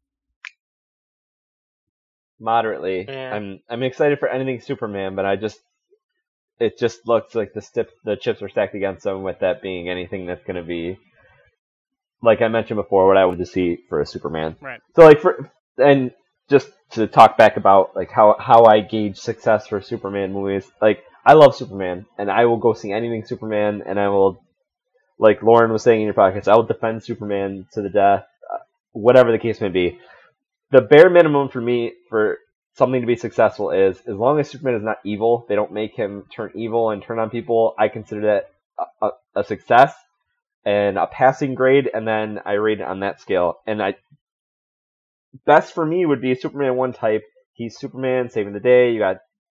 Moderately. Yeah. I'm I'm excited for anything Superman, but I just it just looks like the stip, the chips are stacked against them with that being anything that's going to be, like I mentioned before, what I would to see for a Superman. Right. So like for and just to talk back about like how how I gauge success for Superman movies, like I love Superman and I will go see anything Superman, and I will, like Lauren was saying in your podcast, I will defend Superman to the death, uh, whatever the case may be. The bare minimum for me for something to be successful is, as long as Superman is not evil, they don't make him turn evil and turn on people, I consider that a, a, a success and a passing grade, and then I rate it on that scale. And I best for me would be Superman one type. He's Superman saving the day. You got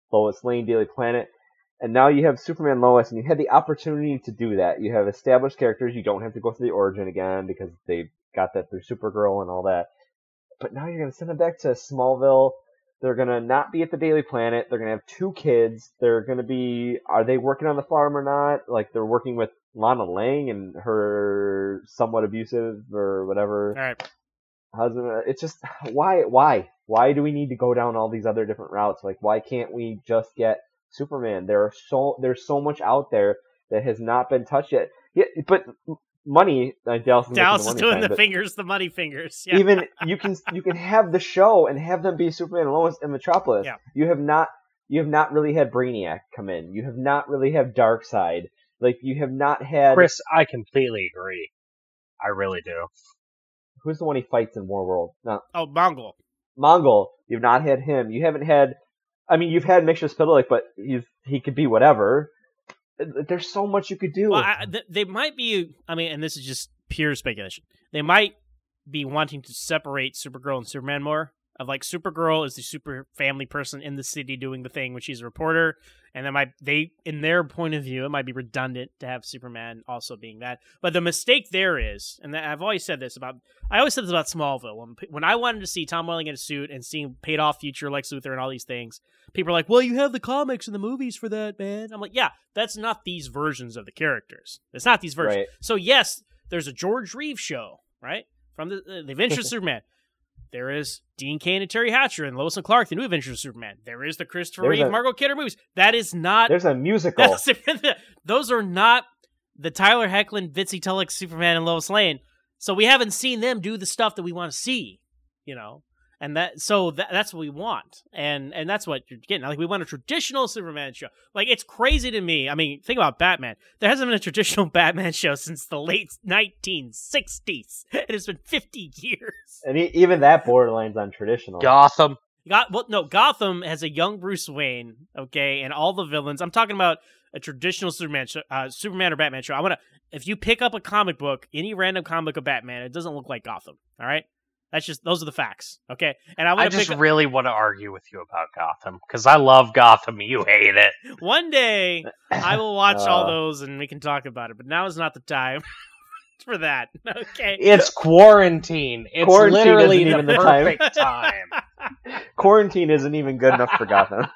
Lois Lane, Daily Planet, and now you have Superman Lois, and you had the opportunity to do that. You have established characters. You don't have to go through the origin again because they got that through Supergirl and all that. But now you're going to send them back to Smallville. They're going to not be at the Daily Planet. They're going to have two kids. They're going to be... Are they working on the farm or not? Like, they're working with Lana Lang and her somewhat abusive or whatever All right. husband. It's just... Why? Why? Why do we need to go down all these other different routes? Like, why can't we just get Superman? There are so There's so much out there that has not been touched yet. Yeah, but... Money, uh, Dallas is, Dallas the is money doing sign, the but fingers, the money fingers. Yeah. even you can you can have the show and have them be Superman and Lois in Metropolis. Yeah. You have not you have not really had Brainiac come in. You have not really had Darkseid. Like you have not had Chris, I completely agree. I really do. Who's the one he fights in Warworld? No, Oh, Mongol. Mongol. You've not had him. You haven't had. I mean, you've had Mixer-Spitalik, but he's he could be whatever. There's so much you could do. Well, I, th- they might be. I mean, and this is just pure speculation. They might be wanting to separate Supergirl and Superman more. Of like, Supergirl is the super family person in the city doing the thing when she's a reporter, and then might they, in their point of view, it might be redundant to have Superman also being that. But the mistake there is, and I've always said this about, I always said this about Smallville. When when I wanted to see Tom Welling in a suit and seeing paid off future Lex Luthor and all these things, people are like, "Well, you have the comics and the movies for that, man." I'm like, "Yeah, that's not these versions of the characters. It's not these versions." Right. So yes, there's a George Reeves show, right, from the the Adventures of Superman. There is Dean Cain and Terry Hatcher and Lois and Clark, the New Adventures of Superman. There is the Christopher There's Reeve, a- Margot Kidder movies. That is not. There's a musical. That's, those are not the Tyler Hoechlin, Bitsy Tulloch, Superman, and Lois Lane. So we haven't seen them do the stuff that we want to see, you know. And that, so that, that's what we want, and and that's what you're getting. Like, we want a traditional Superman show. Like, it's crazy to me. I mean, think about Batman. There hasn't been a traditional Batman show since the late nineteen sixties. It has been fifty years. And e- even that borderlines on traditional. Gotham. Got well, no. Gotham has a young Bruce Wayne, okay, and all the villains. I'm talking about a traditional Superman show, uh, Superman or Batman show. I want to. If you pick up a comic book, any random comic book of Batman, it doesn't look like Gotham. All right. That's just, those are the facts, okay? And I want I to just pick up, really want to argue with you about Gotham because I love Gotham. You hate it. one day I will watch Uh. all those and we can talk about it, but now is not the time for that, okay? It's quarantine. It's Quarantine literally isn't the even the time. perfect time. Quarantine isn't even good enough for Gotham.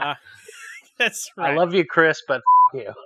That's right. I love you, Chris, but f- you.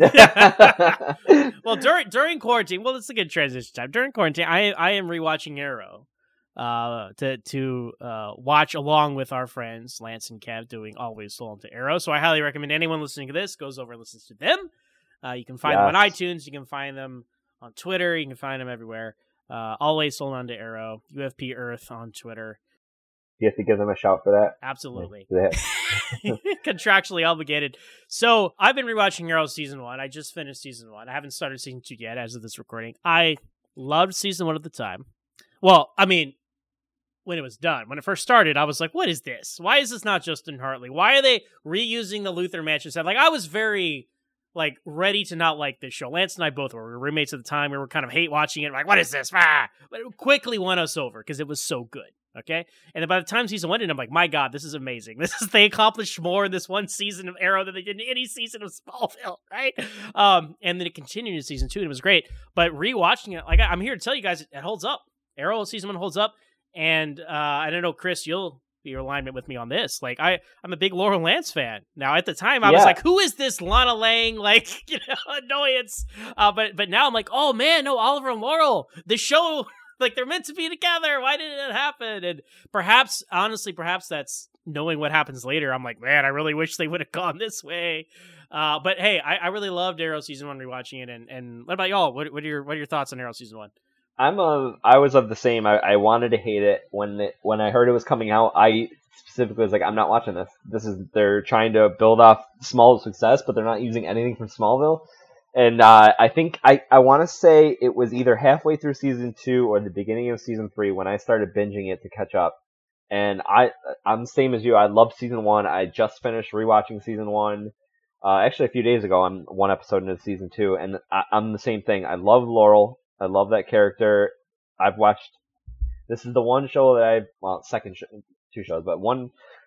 Well, during during quarantine, well, it's a good transition time. During quarantine, I I am rewatching Arrow, uh, to to uh watch along with our friends Lance and Kev doing Always Sold to Arrow. So I highly recommend anyone listening to this goes over and listens to them. Uh, you can find them on Yes. iTunes. You can find them on Twitter. You can find them everywhere. Uh, Always Sold on to Arrow. U F P Earth on Twitter. You have to give them a shout for that. Absolutely. Yeah. Contractually obligated. So I've been rewatching Arrow season one. I just finished season one. I haven't started season two yet as of this recording. I loved season one at the time. Well, I mean, when it was done. When it first started, I was like, what is this? Why is this not Justin Hartley? Why are they reusing the Luthor Mansion set? Like, I was very, like, ready to not like this show. Lance and I both were. We were roommates at the time. We were kind of hate watching it. Like, what is this? Ah! But it quickly won us over because it was so good. Okay? And then by the time season one ended, I'm like, my God, this is amazing. This is, they accomplished more in this one season of Arrow than they did in any season of Smallville, right? Um, and then it continued in season two, and it was great. But rewatching it, like, I'm here to tell you guys, it holds up. Arrow season one holds up. And uh, I don't know, Chris, you'll be in alignment with me on this. Like, I, I'm a big Laurel Lance fan. Now, at the time, I was Yeah. like, who is this Lana Lang, like, you know, annoyance? Uh, but but now I'm like, oh, man, no, Oliver and Laurel, the show... Like, they're meant to be together. Why did it happen? And perhaps, honestly, perhaps that's knowing what happens later. I'm like, man, I really wish they would have gone this way. Uh, but hey, I, I really loved Arrow season one rewatching it. And, and what about y'all? What, what are your what are your thoughts on Arrow season one? I'm a, I was of the same. I, I wanted to hate it when it, when I heard it was coming out. I specifically was like, I'm not watching this. This is they're trying to build off Smallville's success, but they're not using anything from Smallville. And uh, I think I, I want to say it was either halfway through season two or the beginning of season three when I started binging it to catch up. And I I'm the same as you. I loved season one. I just finished rewatching season one. Uh, actually, a few days ago, I'm one episode into season two, and I, I'm the same thing. I love Laurel. I love that character. I've watched. This is the one show that I well, second sh- two shows, but one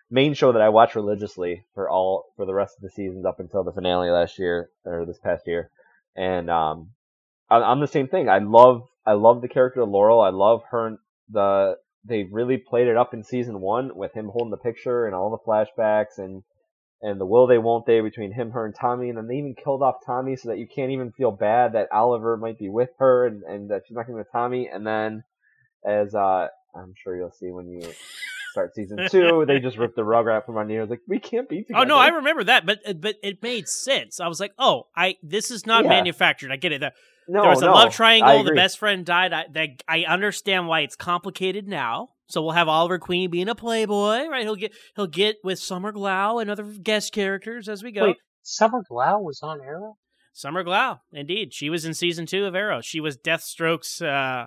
main show that I watch religiously for all for the rest of the seasons up until the finale last year or this past year, and um, I, I'm the same thing. I love I love the character of Laurel. I love her. The they really played it up in season one with him holding the picture and all the flashbacks and and the will they won't they between him, her, and Tommy, and then they even killed off Tommy so that you can't even feel bad that Oliver might be with her and, and that she's not going to be with Tommy. And then, as uh, I'm sure you'll see when you start season two, they just ripped the rug out from under you. I was like, we can't be together. Oh no, I remember that, but but it made sense. I was like, oh, I this is not Yeah. manufactured. I get it. The, No, there was a no, love I triangle. The agree. best friend died. I, that, I understand why it's complicated now. So we'll have Oliver Queen being a playboy, right? He'll get he'll get with Summer Glau and other guest characters as we go. Wait, Summer Glau was on Arrow? Summer Glau, indeed, she was in season two of Arrow. She was Deathstroke's uh,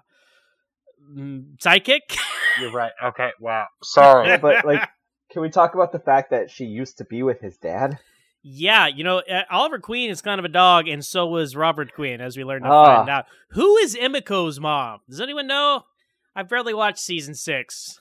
mm, sidekick. You're right. Okay, wow. Sorry. Yeah, but like, can we talk about the fact that she used to be with his dad? Yeah, you know, uh, Oliver Queen is kind of a dog, and so was Robert Queen, as we learned to Ah. find out. Who is Emiko's mom? Does anyone know? I've barely watched season six.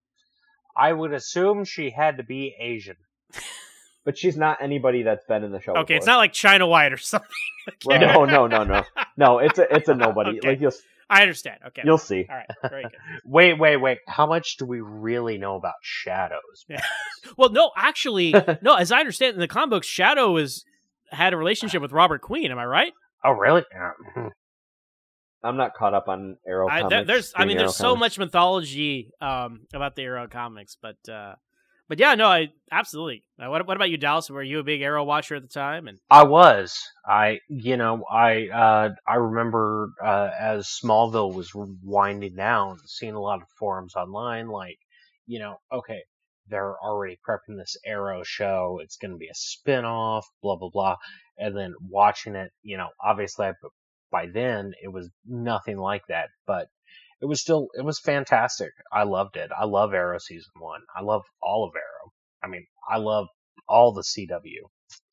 I would assume she had to be Asian. But she's not anybody that's been in the show. Okay, it's before. not like China White or something. Well, no, no, no, no, no. It's a it's a nobody. Okay. Like you'll I understand. Okay. you'll see. All right. Very good. Wait, wait, wait. How much do we really know about Shadows? Yeah. Well, no, actually, no. As I understand in the comic books, Shadow is had a relationship with Robert Queen. Am I right? Oh, really? Yeah. I'm not caught up on Arrow I, comics. there- there's, I Green mean, Arrow there's so comics. much mythology um, about the Arrow comics, but, uh, but yeah, no, I absolutely. Uh, what, what about you, Dallas? Were you a big Arrow watcher at the time? And I was. I, you know, I, uh, I remember uh, as Smallville was winding down, seeing a lot of forums online, like, you know, okay, they're already prepping this Arrow show. It's going to be a spin-off, blah blah blah, and then watching it. You know, obviously, I, by then it was nothing like that, but it was still, it was fantastic. I loved it. I love Arrow season one. I love all of Arrow. I mean, I love all the C W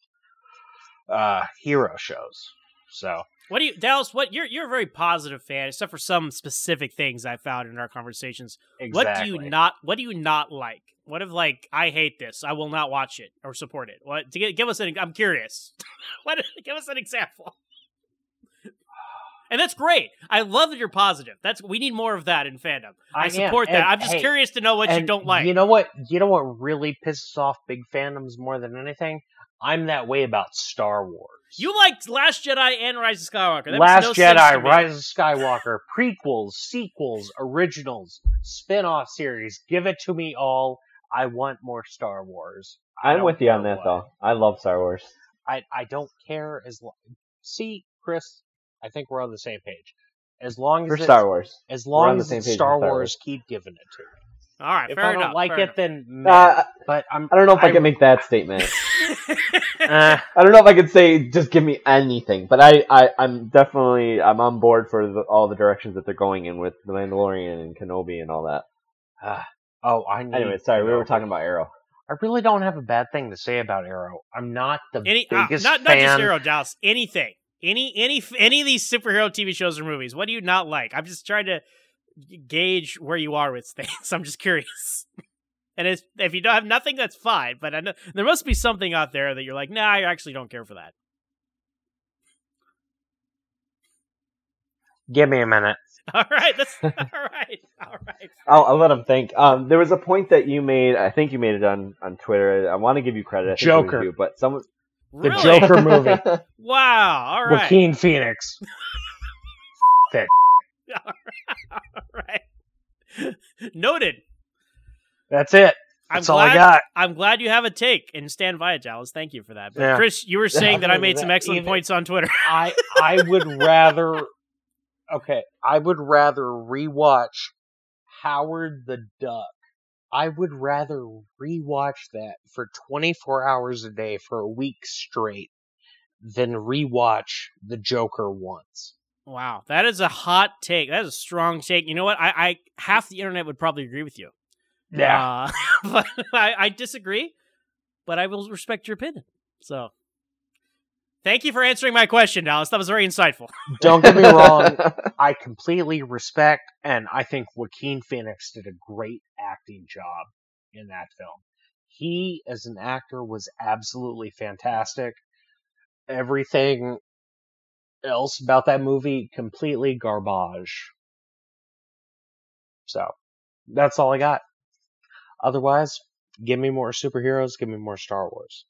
uh, hero shows. So, what do you, Dallas? What you're you're a very positive fan, except for some specific things I found in our conversations. exactly. What do you not? What do you not like? What if like I hate this? I will not watch it or support it. What to give, give us an? I'm curious. What? Give us an example. And that's great. I love that you're positive. That's we need more of that in fandom. I, I am, support that. and, I'm just hey, curious to know what you And don't like. You know what? You know what really pisses off big fandoms more than anything? I'm that way about Star Wars. You liked Last Jedi and Rise of Skywalker. That Last makes no sense Jedi, to me. Rise of Skywalker, prequels, sequels, originals, spin-off series. Give it to me all. I want more Star Wars. I I'm don't with you on care that what. though. I love Star Wars. I, I don't care as long. See, Chris, I think we're on the same page. As long as For it's- Star Wars. as We're long on the as same it's page Star with Star Wars, keep giving it to me. All right, If fair I don't enough. like fair it, then meh. Uh, but I'm. I don't know if I, I can make that statement. Uh, I don't know if I could say just give me anything, but I, I I'm definitely I'm on board for the, all the directions that they're going in with the Mandalorian and Kenobi and all that. uh, oh, I need. Anyway, sorry, we to were know. talking about Arrow. I really don't have a bad thing to say about Arrow. I'm not the Any, uh, biggest not not fan. just Arrow, Dallas. Anything, any any any of these superhero T V shows or movies. What do you not like? I'm just trying to gauge where you are with things. I'm just curious. And it's, if you don't have nothing, that's fine. But I know there must be something out there that you're like, nah, I actually don't care for that. Give me a minute. All right, that's all right, all right. I'll, I'll let him think. Um, there was a point that you made. I think you made it on, on Twitter. I want to give you credit. I think it was Joker. you, but someone. The Really? Joker movie. Wow. All right. Joaquin Phoenix. All right. Noted. That's it. I'm That's all glad, I got. I'm glad you have a take and stand by it, Dallas. Thank you for that. But Yeah. Chris, you were saying that I made some excellent Even- points on Twitter. I I would rather. Okay, I would rather rewatch Howard the Duck. I would rather rewatch that for twenty-four hours a day for a week straight than rewatch The Joker once. Wow, that is a hot take. That is a strong take. You know what? I, I half the internet would probably agree with you. Yeah. Uh, but I, I disagree, but I will respect your opinion. So, thank you for answering my question, Dallas. That was very insightful. Don't get me wrong. I completely respect, and I think Joaquin Phoenix did a great acting job in that film. he, as an actor, was absolutely fantastic. Everything else about that movie, completely garbage. So, that's all I got. Otherwise, give me more superheroes, give me more Star Wars.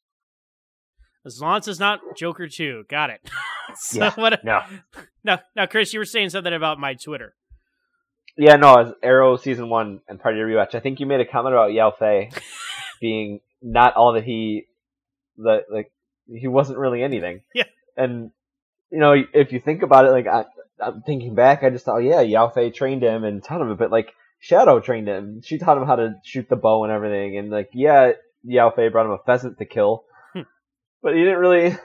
As long as it's not Joker two. Got it. so yeah, what, no. no. Now, Chris, you were saying something about my Twitter. Yeah, no, as Arrow season one and part of your rewatch, I think you made a comment about Yao Fei being not all that he, that like he wasn't really anything. Yeah. And you know, if you think about it, like I, I'm thinking back, I just thought, yeah, Yao Fei trained him and taught him a bit. Like Shadow trained him; she taught him how to shoot the bow and everything. And like, yeah, Yao Fei brought him a pheasant to kill, but he didn't really.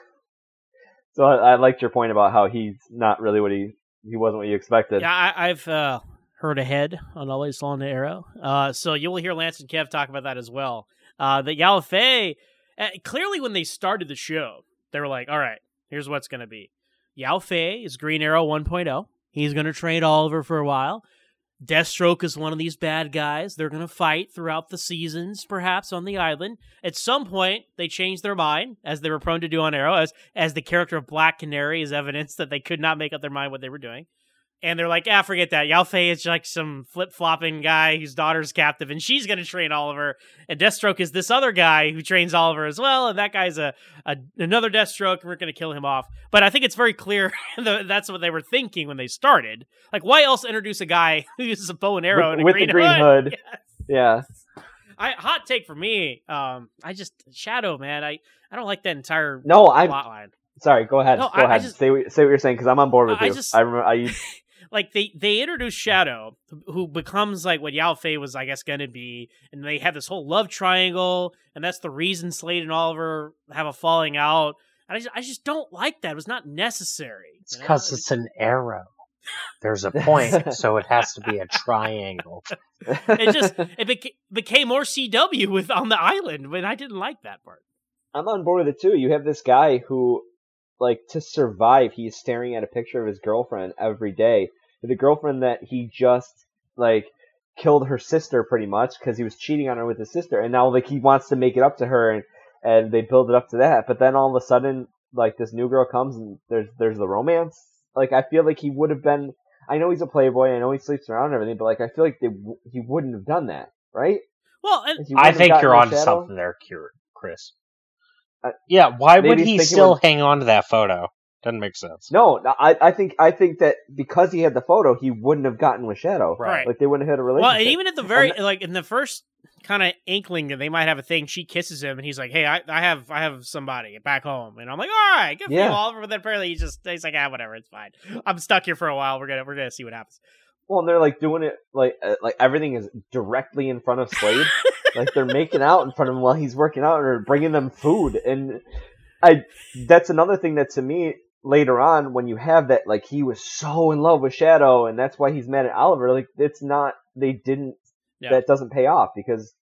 So I, I liked your point about how he's not really what he he wasn't what you expected. Yeah, I, I've. Uh... heard ahead on Always Long the Arrow. Uh, so you will hear Lance and Kev talk about that as well. Uh, that Yao Fei, uh, clearly when they started the show, they were like, all right, here's what's going to be. Yao Fei is Green Arrow one point oh. He's going to train Oliver for a while. Deathstroke is one of these bad guys. They're going to fight throughout the seasons, perhaps, on the island. At some point, they changed their mind, as they were prone to do on Arrow, as, as the character of Black Canary is evidence that they could not make up their mind what they were doing. And they're like, ah, forget that. Yao Fei is like some flip-flopping guy whose daughter's captive, and she's going to train Oliver. And Deathstroke is this other guy who trains Oliver as well, and that guy's a, a another Deathstroke, and we're going to kill him off. But I think it's very clear that that's what they were thinking when they started. Like, why else introduce a guy who uses a bow and arrow with, and a with green, the green hood? hood? Yes. Yeah. I, hot take for me, um, I just, Shadow, man, I, I don't like that entire no, I'm, plot line. Sorry, go ahead. No, go I, ahead. I just, say, what, say what you're saying, because I'm on board with I you. Just, I remember. I, Like, they, they introduced Shadow, who becomes, like, what Yao Fei was, I guess, going to be, and they have this whole love triangle, and that's the reason Slade and Oliver have a falling out. And I just, I just don't like that. It was not necessary. It's because it's an arrow. There's a point, so it has to be a triangle. It just, it beca- became more C W with on the island, but I didn't like that part. I'm on board with it, too. You have this guy who, like, to survive, he's staring at a picture of his girlfriend every day. The girlfriend that he just, like, killed her sister pretty much because he was cheating on her with his sister. And now, like, he wants to make it up to her, and, and they build it up to that. But then all of a sudden, like, this new girl comes and there's there's the romance. Like, I feel like he would have been, I know he's a playboy, I know he sleeps around and everything, but, like, I feel like they, he wouldn't have done that, right? Well, and I think you're onto something there, Chris. Uh, yeah, why would he still was... hang on to that photo? Doesn't make sense. No, I, I think I think that because he had the photo, he wouldn't have gotten with Shadow. Right. Like, they wouldn't have had a relationship. Well, and even at the very, and, like, in the first kind of inkling that they might have a thing, she kisses him, and he's like, hey, I, I have I have somebody back home. And I'm like, all right, good for yeah. you, Oliver. But then apparently he just, he's like, ah, whatever, it's fine. I'm stuck here for a while. We're gonna we're gonna see what happens. Well, and they're, like, doing it, like, uh, like everything is directly in front of Slade. Like, they're making out in front of him while he's working out, or bringing them food. And I that's another thing that, to me, later on, when you have that, like, he was so in love with Shadow, and that's why he's mad at Oliver, like, it's not, they didn't, yeah. that doesn't pay off, because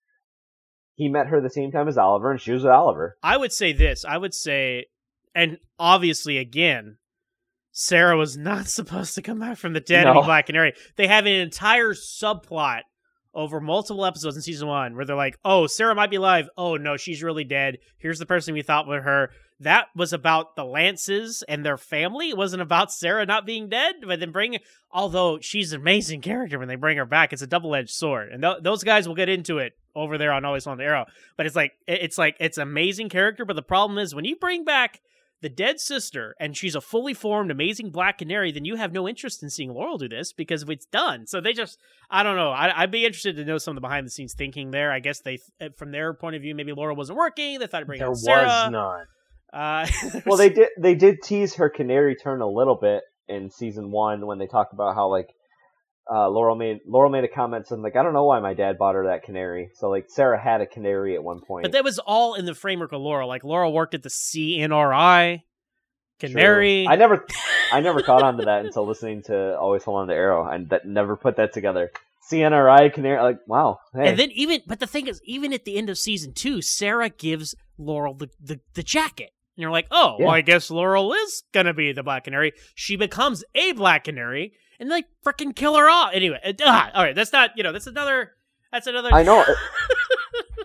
he met her the same time as Oliver, and she was with Oliver. I would say this, I would say, and obviously, again, Sarah was not supposed to come back from the dead no. in Black Canary. They have an entire subplot over multiple episodes in season one, where they're like, oh, Sarah might be alive, oh no, she's really dead, here's the person we thought was her. That was about the Lances and their family. It wasn't about Sarah not being dead. But then bring, although she's an amazing character when they bring her back, it's a double-edged sword. And th- those guys will get into it over there on Always on the Arrow. But it's like, it's like, it's an amazing character. But the problem is when you bring back the dead sister and she's a fully formed, amazing Black Canary, then you have no interest in seeing Laurel do this because it's done. So they just, I don't know. I, I'd be interested to know some of the behind the scenes thinking there. I guess they, from their point of view, maybe Laurel wasn't working. They thought to bring there out Sarah. There was none. Uh, well, they did. They did tease her canary turn a little bit in season one when they talked about how, like, uh, Laurel made Laurel made a comment something like, "I don't know why my dad bought her that canary." So, like, Sarah had a canary at one point, but that was all in the framework of Laurel. Like, Laurel worked at the C N R I canary. True. I never, I never caught on to that until listening to Always Hold On to Arrow, and that never put that together. C N R I canary, like, wow. Hey. And then even, but the thing is, even at the end of season two, Sarah gives Laurel the the, the jacket. And you're like, oh, yeah. well, I guess Laurel is going to be the Black Canary. She becomes a Black Canary, and they freaking kill her off. Anyway, uh, all right, that's not, you know, that's another, that's another. I know. I could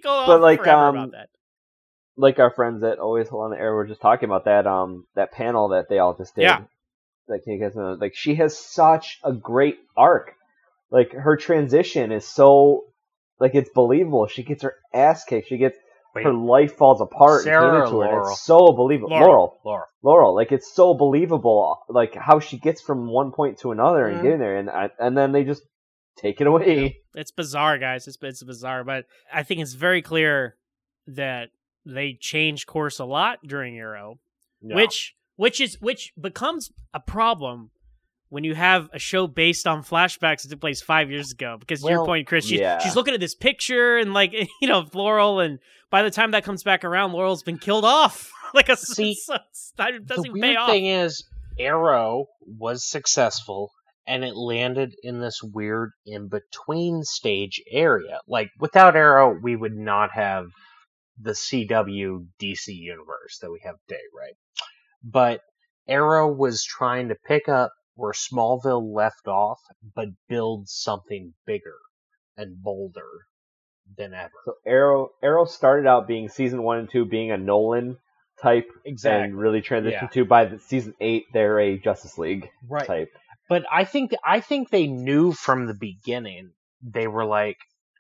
go on But, like, forever um, about that. Like our friends that always hold on the air were just talking about that um that panel that they all just did. Yeah. That can you guys know? Like she has such a great arc. Like her transition is so like it's believable. She gets her ass kicked. She gets Wait. her life falls apart Sarah and handed to her. And Laurel? it's so believable. Laurel. Laurel. Laura. Laurel. Like it's so believable. Like how she gets from one point to another and Mhm. getting there, and I, and then they just take it away. It's bizarre, guys. It's it's bizarre, but I think it's very clear that they changed course a lot during Arrow, Yeah. which which is which becomes a problem when you have a show based on flashbacks that took place five years ago. Because to your Well, point, Chris, she, yeah. she's looking at this picture and like you know Laurel, and by the time that comes back around, Laurel's been killed off. like a See, so it's not, it doesn't the even pay weird off. thing is, Arrow was successful, and it landed in this weird in-between stage area. Like, without Arrow, we would not have the C W D C universe that we have today, right? But Arrow was trying to pick up where Smallville left off, but build something bigger and bolder than ever. So Arrow Arrow started out being season one and two being a Nolan type, Exactly. and really transitioned Yeah. to by the season eight they're a Justice League Right. type. But I think I think they knew from the beginning. They were like,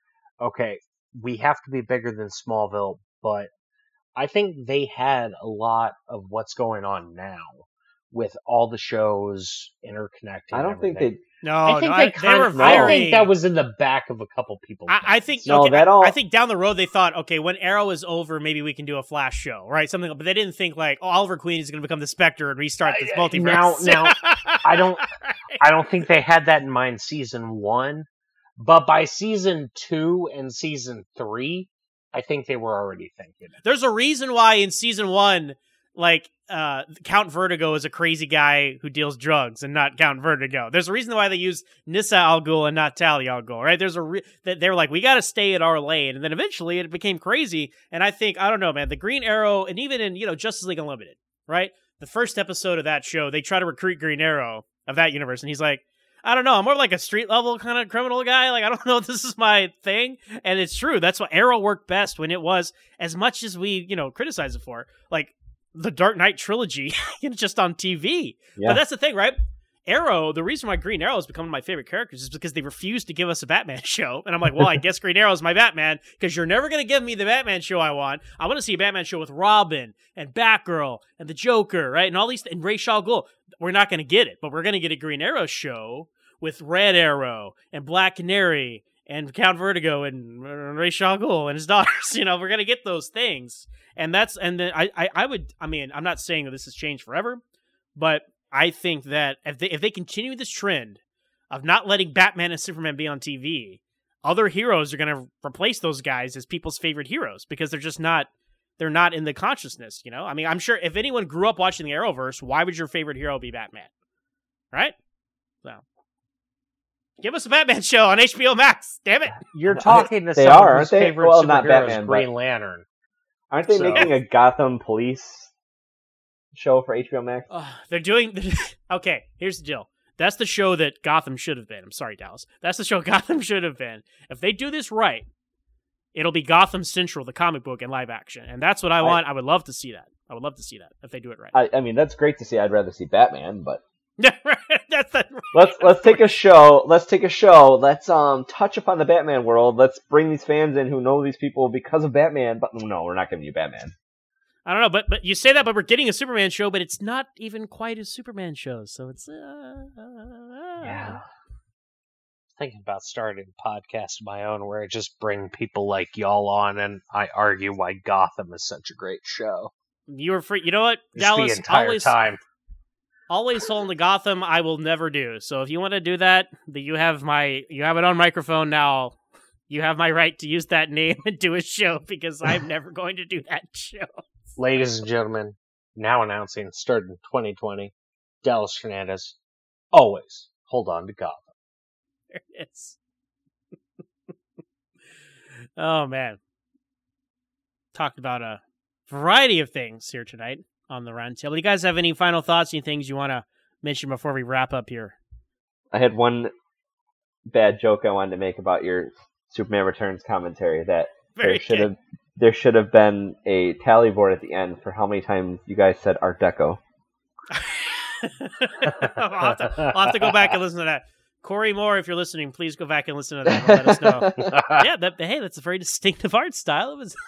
okay, we have to be bigger than Smallville, but I think they had a lot of what's going on now with all the shows interconnecting. I don't think everything. they. No, I think no, they I, kind they were of. very. I think that was in the back of a couple people's I, I minds. think No, okay, that I, all- I think down the road they thought, okay, when Arrow is over, maybe we can do a Flash show, right? Something, but they didn't think like, oh, Oliver Queen is going to become the Spectre and restart this I- multiverse. now- now, I don't- I don't think they had that in mind season one, but by season two and season three, I think they were already thinking it. There's a reason why in season one, like uh, Count Vertigo is a crazy guy who deals drugs and not Count Vertigo. There's a reason why they use Nissa Al Ghul and not Talia Al Ghul, right? There's a re- that they're like, we got to stay at our lane, and then eventually it became crazy. And I think I don't know, man. The Green Arrow, and even in you know Justice League Unlimited, right? The first episode of that show, they try to recruit Green Arrow of that universe, and he's like, I don't know, I'm more like a street level kind of criminal guy. Like, I don't know if this is my thing. And it's true. That's what Arrow worked best when it was, as much as we, you know, criticize it for, like the Dark Knight trilogy, you know, just on T V. Yeah. But that's the thing, right? Arrow, the reason why Green Arrow has become one of my favorite characters is because they refuse to give us a Batman show. And I'm like, well, I guess Green Arrow is my Batman, because you're never going to give me the Batman show I want. I want to see a Batman show with Robin and Batgirl and the Joker, right? And all these, and Ra's al Ghul. We're not going to get it, but we're going to get a Green Arrow show with Red Arrow and Black Canary and Count Vertigo and Ra's al Ghul and his daughters. You know, we're going to get those things. And that's, and then I, I, I would, I mean, I'm not saying that this has changed forever, but I think that if they if they continue this trend of not letting Batman and Superman be on T V, other heroes are going to replace those guys as people's favorite heroes, because they're just not they're not in the consciousness, you know? I mean, I'm sure if anyone grew up watching the Arrowverse, why would your favorite hero be Batman? Right? So give us a Batman show on H B O Max. Damn it. You're talking to They someone are, whose aren't they? favorite Well, superhero not is Batman, Green but- Lantern. Aren't they So- making a Gotham Police show for H B O Max? Uh, they're doing okay, here's the deal. That's the show that Gotham should have been. I'm sorry, Dallas. That's the show Gotham should have been. If they do this right, it'll be Gotham Central, the comic book, in live action. And that's what I want. I, I would love to see that. I would love to see that if they do it right. I, I mean, that's great to see. I'd rather see Batman, but that's the, let's let's take a show. Let's take a show. Let's um touch upon the Batman world. Let's bring these fans in who know these people because of Batman. But no, we're not giving you Batman. I don't know, but but you say that, but we're getting a Superman show, but it's not even quite a Superman show. So it's uh, Yeah. Thinking about starting a podcast of my own where I just bring people like y'all on and I argue why Gotham is such a great show. You were free. You know what, Just Dallas? the entire always time. always sold to Gotham. I will never do. So if you want to do that, that you have my you have it on microphone now. You have my right to use that name and do a show, because I'm never going to do that show. Ladies and gentlemen, now announcing, starting twenty twenty, Dallas Fernandez, always hold on to Gotham. There it is. Oh, man. Talked about a variety of things here tonight on the Roundtable. Do you guys have any final thoughts, any things you want to mention before we wrap up here? I had one bad joke I wanted to make about your Superman Returns commentary, that there Very should good. have there should have been a tally board at the end for how many times you guys said Art Deco. I'll, have to, I'll have to go back and listen to that. Corey Moore, if you're listening, please go back and listen to that and let us know. Yeah, that, hey, that's a very distinctive art style. It was,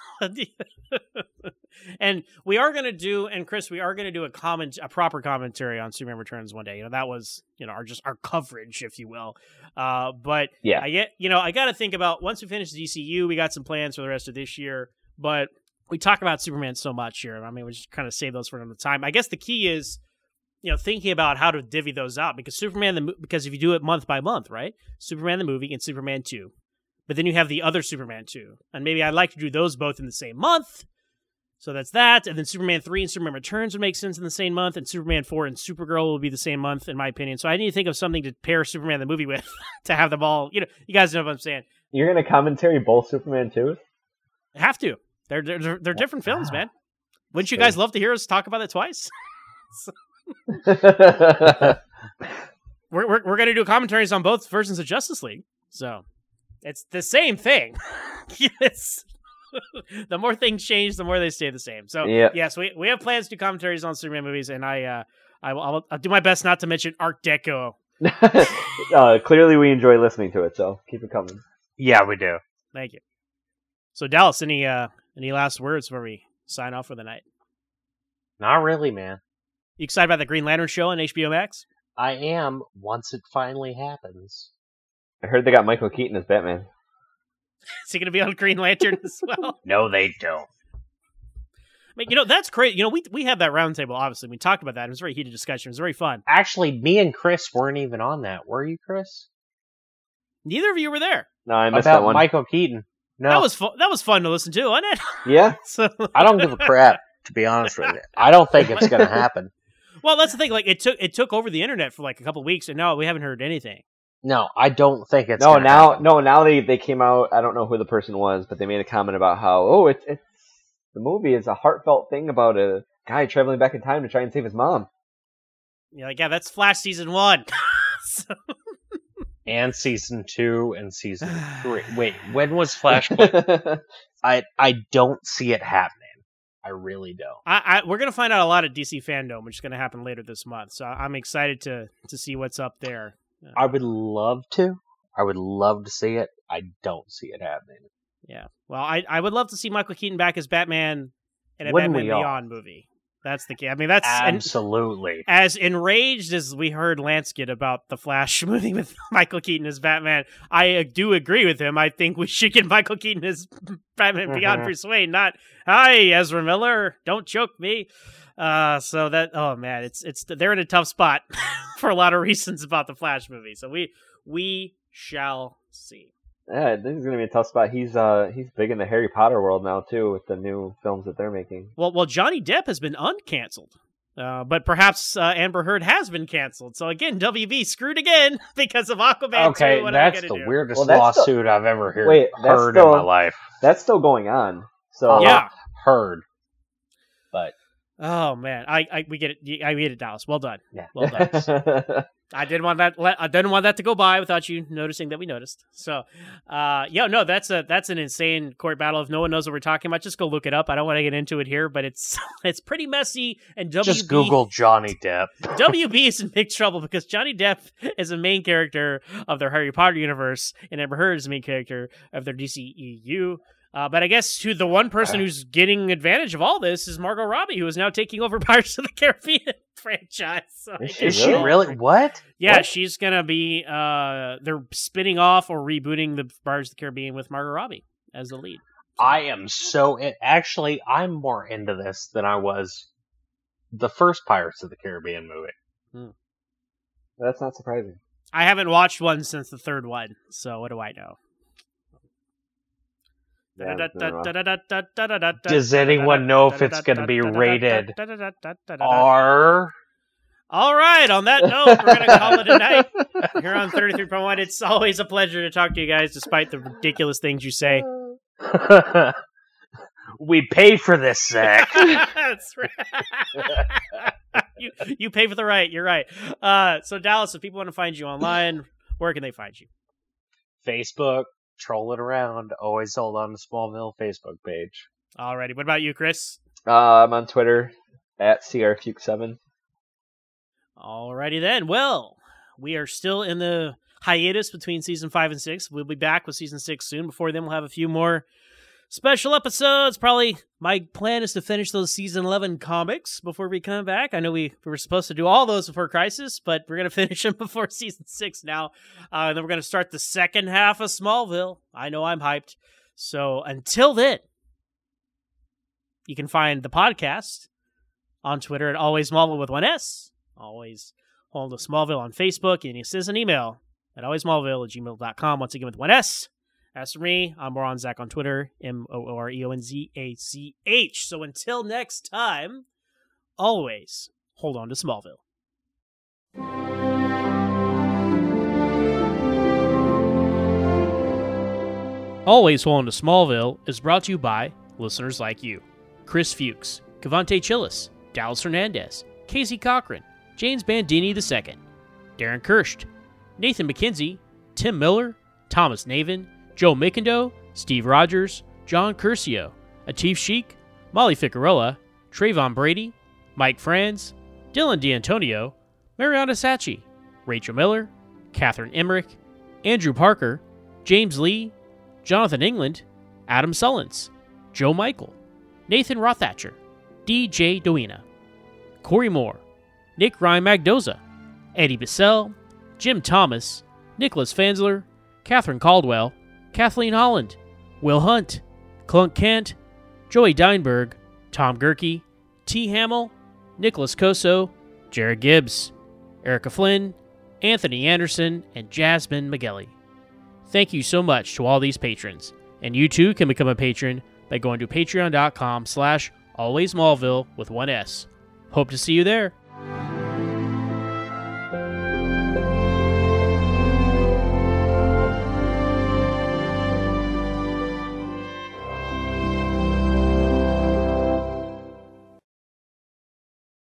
and we are going to do, and Chris, we are going to do a comment, a proper commentary on Superman Returns one day. You know, that was, you know, our just our coverage, if you will. Uh, but Yeah. I get, you know, I got to think about once we finish the D C U, we got some plans for the rest of this year. But we talk about Superman so much here. I mean, we just kind of save those for another time. I guess the key is, you know, thinking about how to divvy those out, because Superman, the because if you do it month by month, right? Superman the movie and Superman two, but then you have the other Superman two, and maybe I'd like to do those both in the same month. So that's that, and then Superman three and Superman Returns would make sense in the same month, and Superman four and Supergirl will be the same month, in my opinion. So I need to think of something to pair Superman the movie with to have them all. You know, you guys know what I'm saying. You're gonna commentary both Superman twos? I have to. They're they're they're different films, man. Wouldn't you Sure. guys love to hear us talk about it twice? we're we're, we're going to do commentaries on both versions of Justice League, so it's the same thing. Yes. The more things change, the more they stay the same. So Yeah. yes, we we have plans to do commentaries on Superman movies, and I uh I will I'll, I'll do my best not to mention Art Deco. uh, clearly, we enjoy listening to it, so keep it coming. Yeah, we do. Thank you. So Dallas, any uh any last words before we sign off for the night? Not really, man. You excited about the Green Lantern show on H B O Max? I am once it finally happens. I heard they got Michael Keaton as Batman. Is he going to be on Green Lantern as well? No, they don't. I mean, you know, that's great. You know, we we had that roundtable, obviously. We talked about that. It was a very heated discussion. It was very fun. Actually, me and Chris weren't even on that. Were you, Chris? Neither of you were there. No, I missed About that one. Michael Keaton. No, That was fu- that was fun to listen to, wasn't it? Yeah, So, I don't give a crap, to be honest with you. I don't think it's going to happen. well, that's the thing. Like, it took it took over the internet for like a couple weeks, and no, we haven't heard anything. No, I don't think it's no, gonna now, happen. no, now they, they came out. I don't know who the person was, but they made a comment about how oh, it's it's the movie is a heartfelt thing about a guy traveling back in time to try and save his mom. You're like, yeah, that's Flash season one. So- And season two and season three. Wait, when was Flashpoint? I I don't see it happening. I really don't. I, I we're gonna find out a lot at D C Fandom, which is gonna happen later this month. So I'm excited to to see what's up there. I would love to. I would love to see it. I don't see it happening. Yeah. Well, I I would love to see Michael Keaton back as Batman in a Wouldn't Batman we all? Beyond movie. That's the key. I mean, that's and Absolutely. as enraged as we heard Lance get about the Flash movie with Michael Keaton as Batman. I uh, do agree with him. I think we should get Michael Keaton as Batman Beyond Mhm. Bruce Wayne. Not hi Ezra Miller, don't choke me. Uh, so that oh man, it's it's they're in a tough spot for a lot of reasons about the Flash movie. So we we shall see. Yeah, this is gonna be a tough spot. He's uh he's big in the Harry Potter world now too, with the new films that they're making. Well, well, Johnny Depp has been uncanceled, uh, but perhaps uh, Amber Heard has been canceled. So again, W B screwed again because of Aquaman Okay, two. What am I that's gonna the do? weirdest Well, that's lawsuit still- I've ever heard, Wait, that's heard in still- my life. That's still going on. So Yeah. Heard. But Oh man, I, I we get it. I get it, Dallas. Well done. Yeah. Well done. I didn't want that. let- I didn't want that to go by without you noticing that we noticed. So, uh, yeah, no, that's a that's an insane court battle. If no one knows what we're talking about, just go look it up. I don't want to get into it here, but it's it's pretty messy. And W B, just Google Johnny Depp. W B is in big trouble because Johnny Depp is a main character of their Harry Potter universe, and Amber Heard is a main character of their D C E U. Uh, but I guess who the one person who's getting advantage of all this is Margot Robbie, who is now taking over Pirates of the Caribbean franchise. So I Is she guess- Is she really? What? Yeah, What? she's gonna be. Uh, they're spinning off or rebooting the Pirates of the Caribbean with Margot Robbie as the lead. I am so in- actually I'm more into this than I was the first Pirates of the Caribbean movie. that's not surprising. I haven't watched one since the third one, so what do I know? Yeah, it's been rough. Does anyone know if it's gonna be rated R? All right, on that note, we're going to call it a night here on thirty-three point one. It's always a pleasure to talk to you guys, despite the ridiculous things you say. We pay for this, Zach. That's right. you, you pay for the right. You're right. Uh, so, Dallas, if people want to find you online, where can they find you? Facebook, troll it around. Always hold on to Smallville Facebook page. Alrighty, what about you, Chris? Uh, I'm on Twitter at C R Fuke seven. Alrighty then. Well, we are still in the hiatus between season five and six. We'll be back with season six soon. Before then, we'll have a few more special episodes. Probably my plan is to finish those season eleven comics before we come back. I know we, we were supposed to do all those before Crisis, but we're going to finish them before season six now. Uh, and then we're going to start the second half of Smallville. I know I'm hyped. So until then, you can find the podcast on Twitter at Always Smallville with one S. Always Hold to Smallville on Facebook. And you send us an email at alwaysmallville at gmail dot com. Once again with one S. As for me, I'm Moron Zach on Twitter, M O O R E O N Z A C H. So until next time, always hold on to Smallville. Always Hold on to Smallville is brought to you by listeners like you. Chris Fuchs, Cavante Chillis, Dallas Hernandez, Casey Cochran, James Bandini the Second, Darren Kirst, Nathan McKenzie, Tim Miller, Thomas Navin, Joe Mickendo, Steve Rogers, John Curcio, Atif Sheik, Molly Ficarella, Trayvon Brady, Mike Franz, Dylan D'Antonio, Mariana Sacchi, Rachel Miller, Catherine Emmerich, Andrew Parker, James Lee, Jonathan England, Adam Sullins, Joe Michael, Nathan Rothatcher, D J Doina, Corey Moore, Nick Ryan Magdoza, Eddie Bissell, Jim Thomas, Nicholas Fansler, Catherine Caldwell, Kathleen Holland, Will Hunt, Clunk Kent, Joey Deinberg, Tom Gerke, T. Hamill, Nicholas Coso, Jared Gibbs, Erica Flynn, Anthony Anderson, and Jasmine McGelly. Thank you so much to all these patrons, and you too can become a patron by going to patreon dot com slash always smallville with one S. Hope to see you there.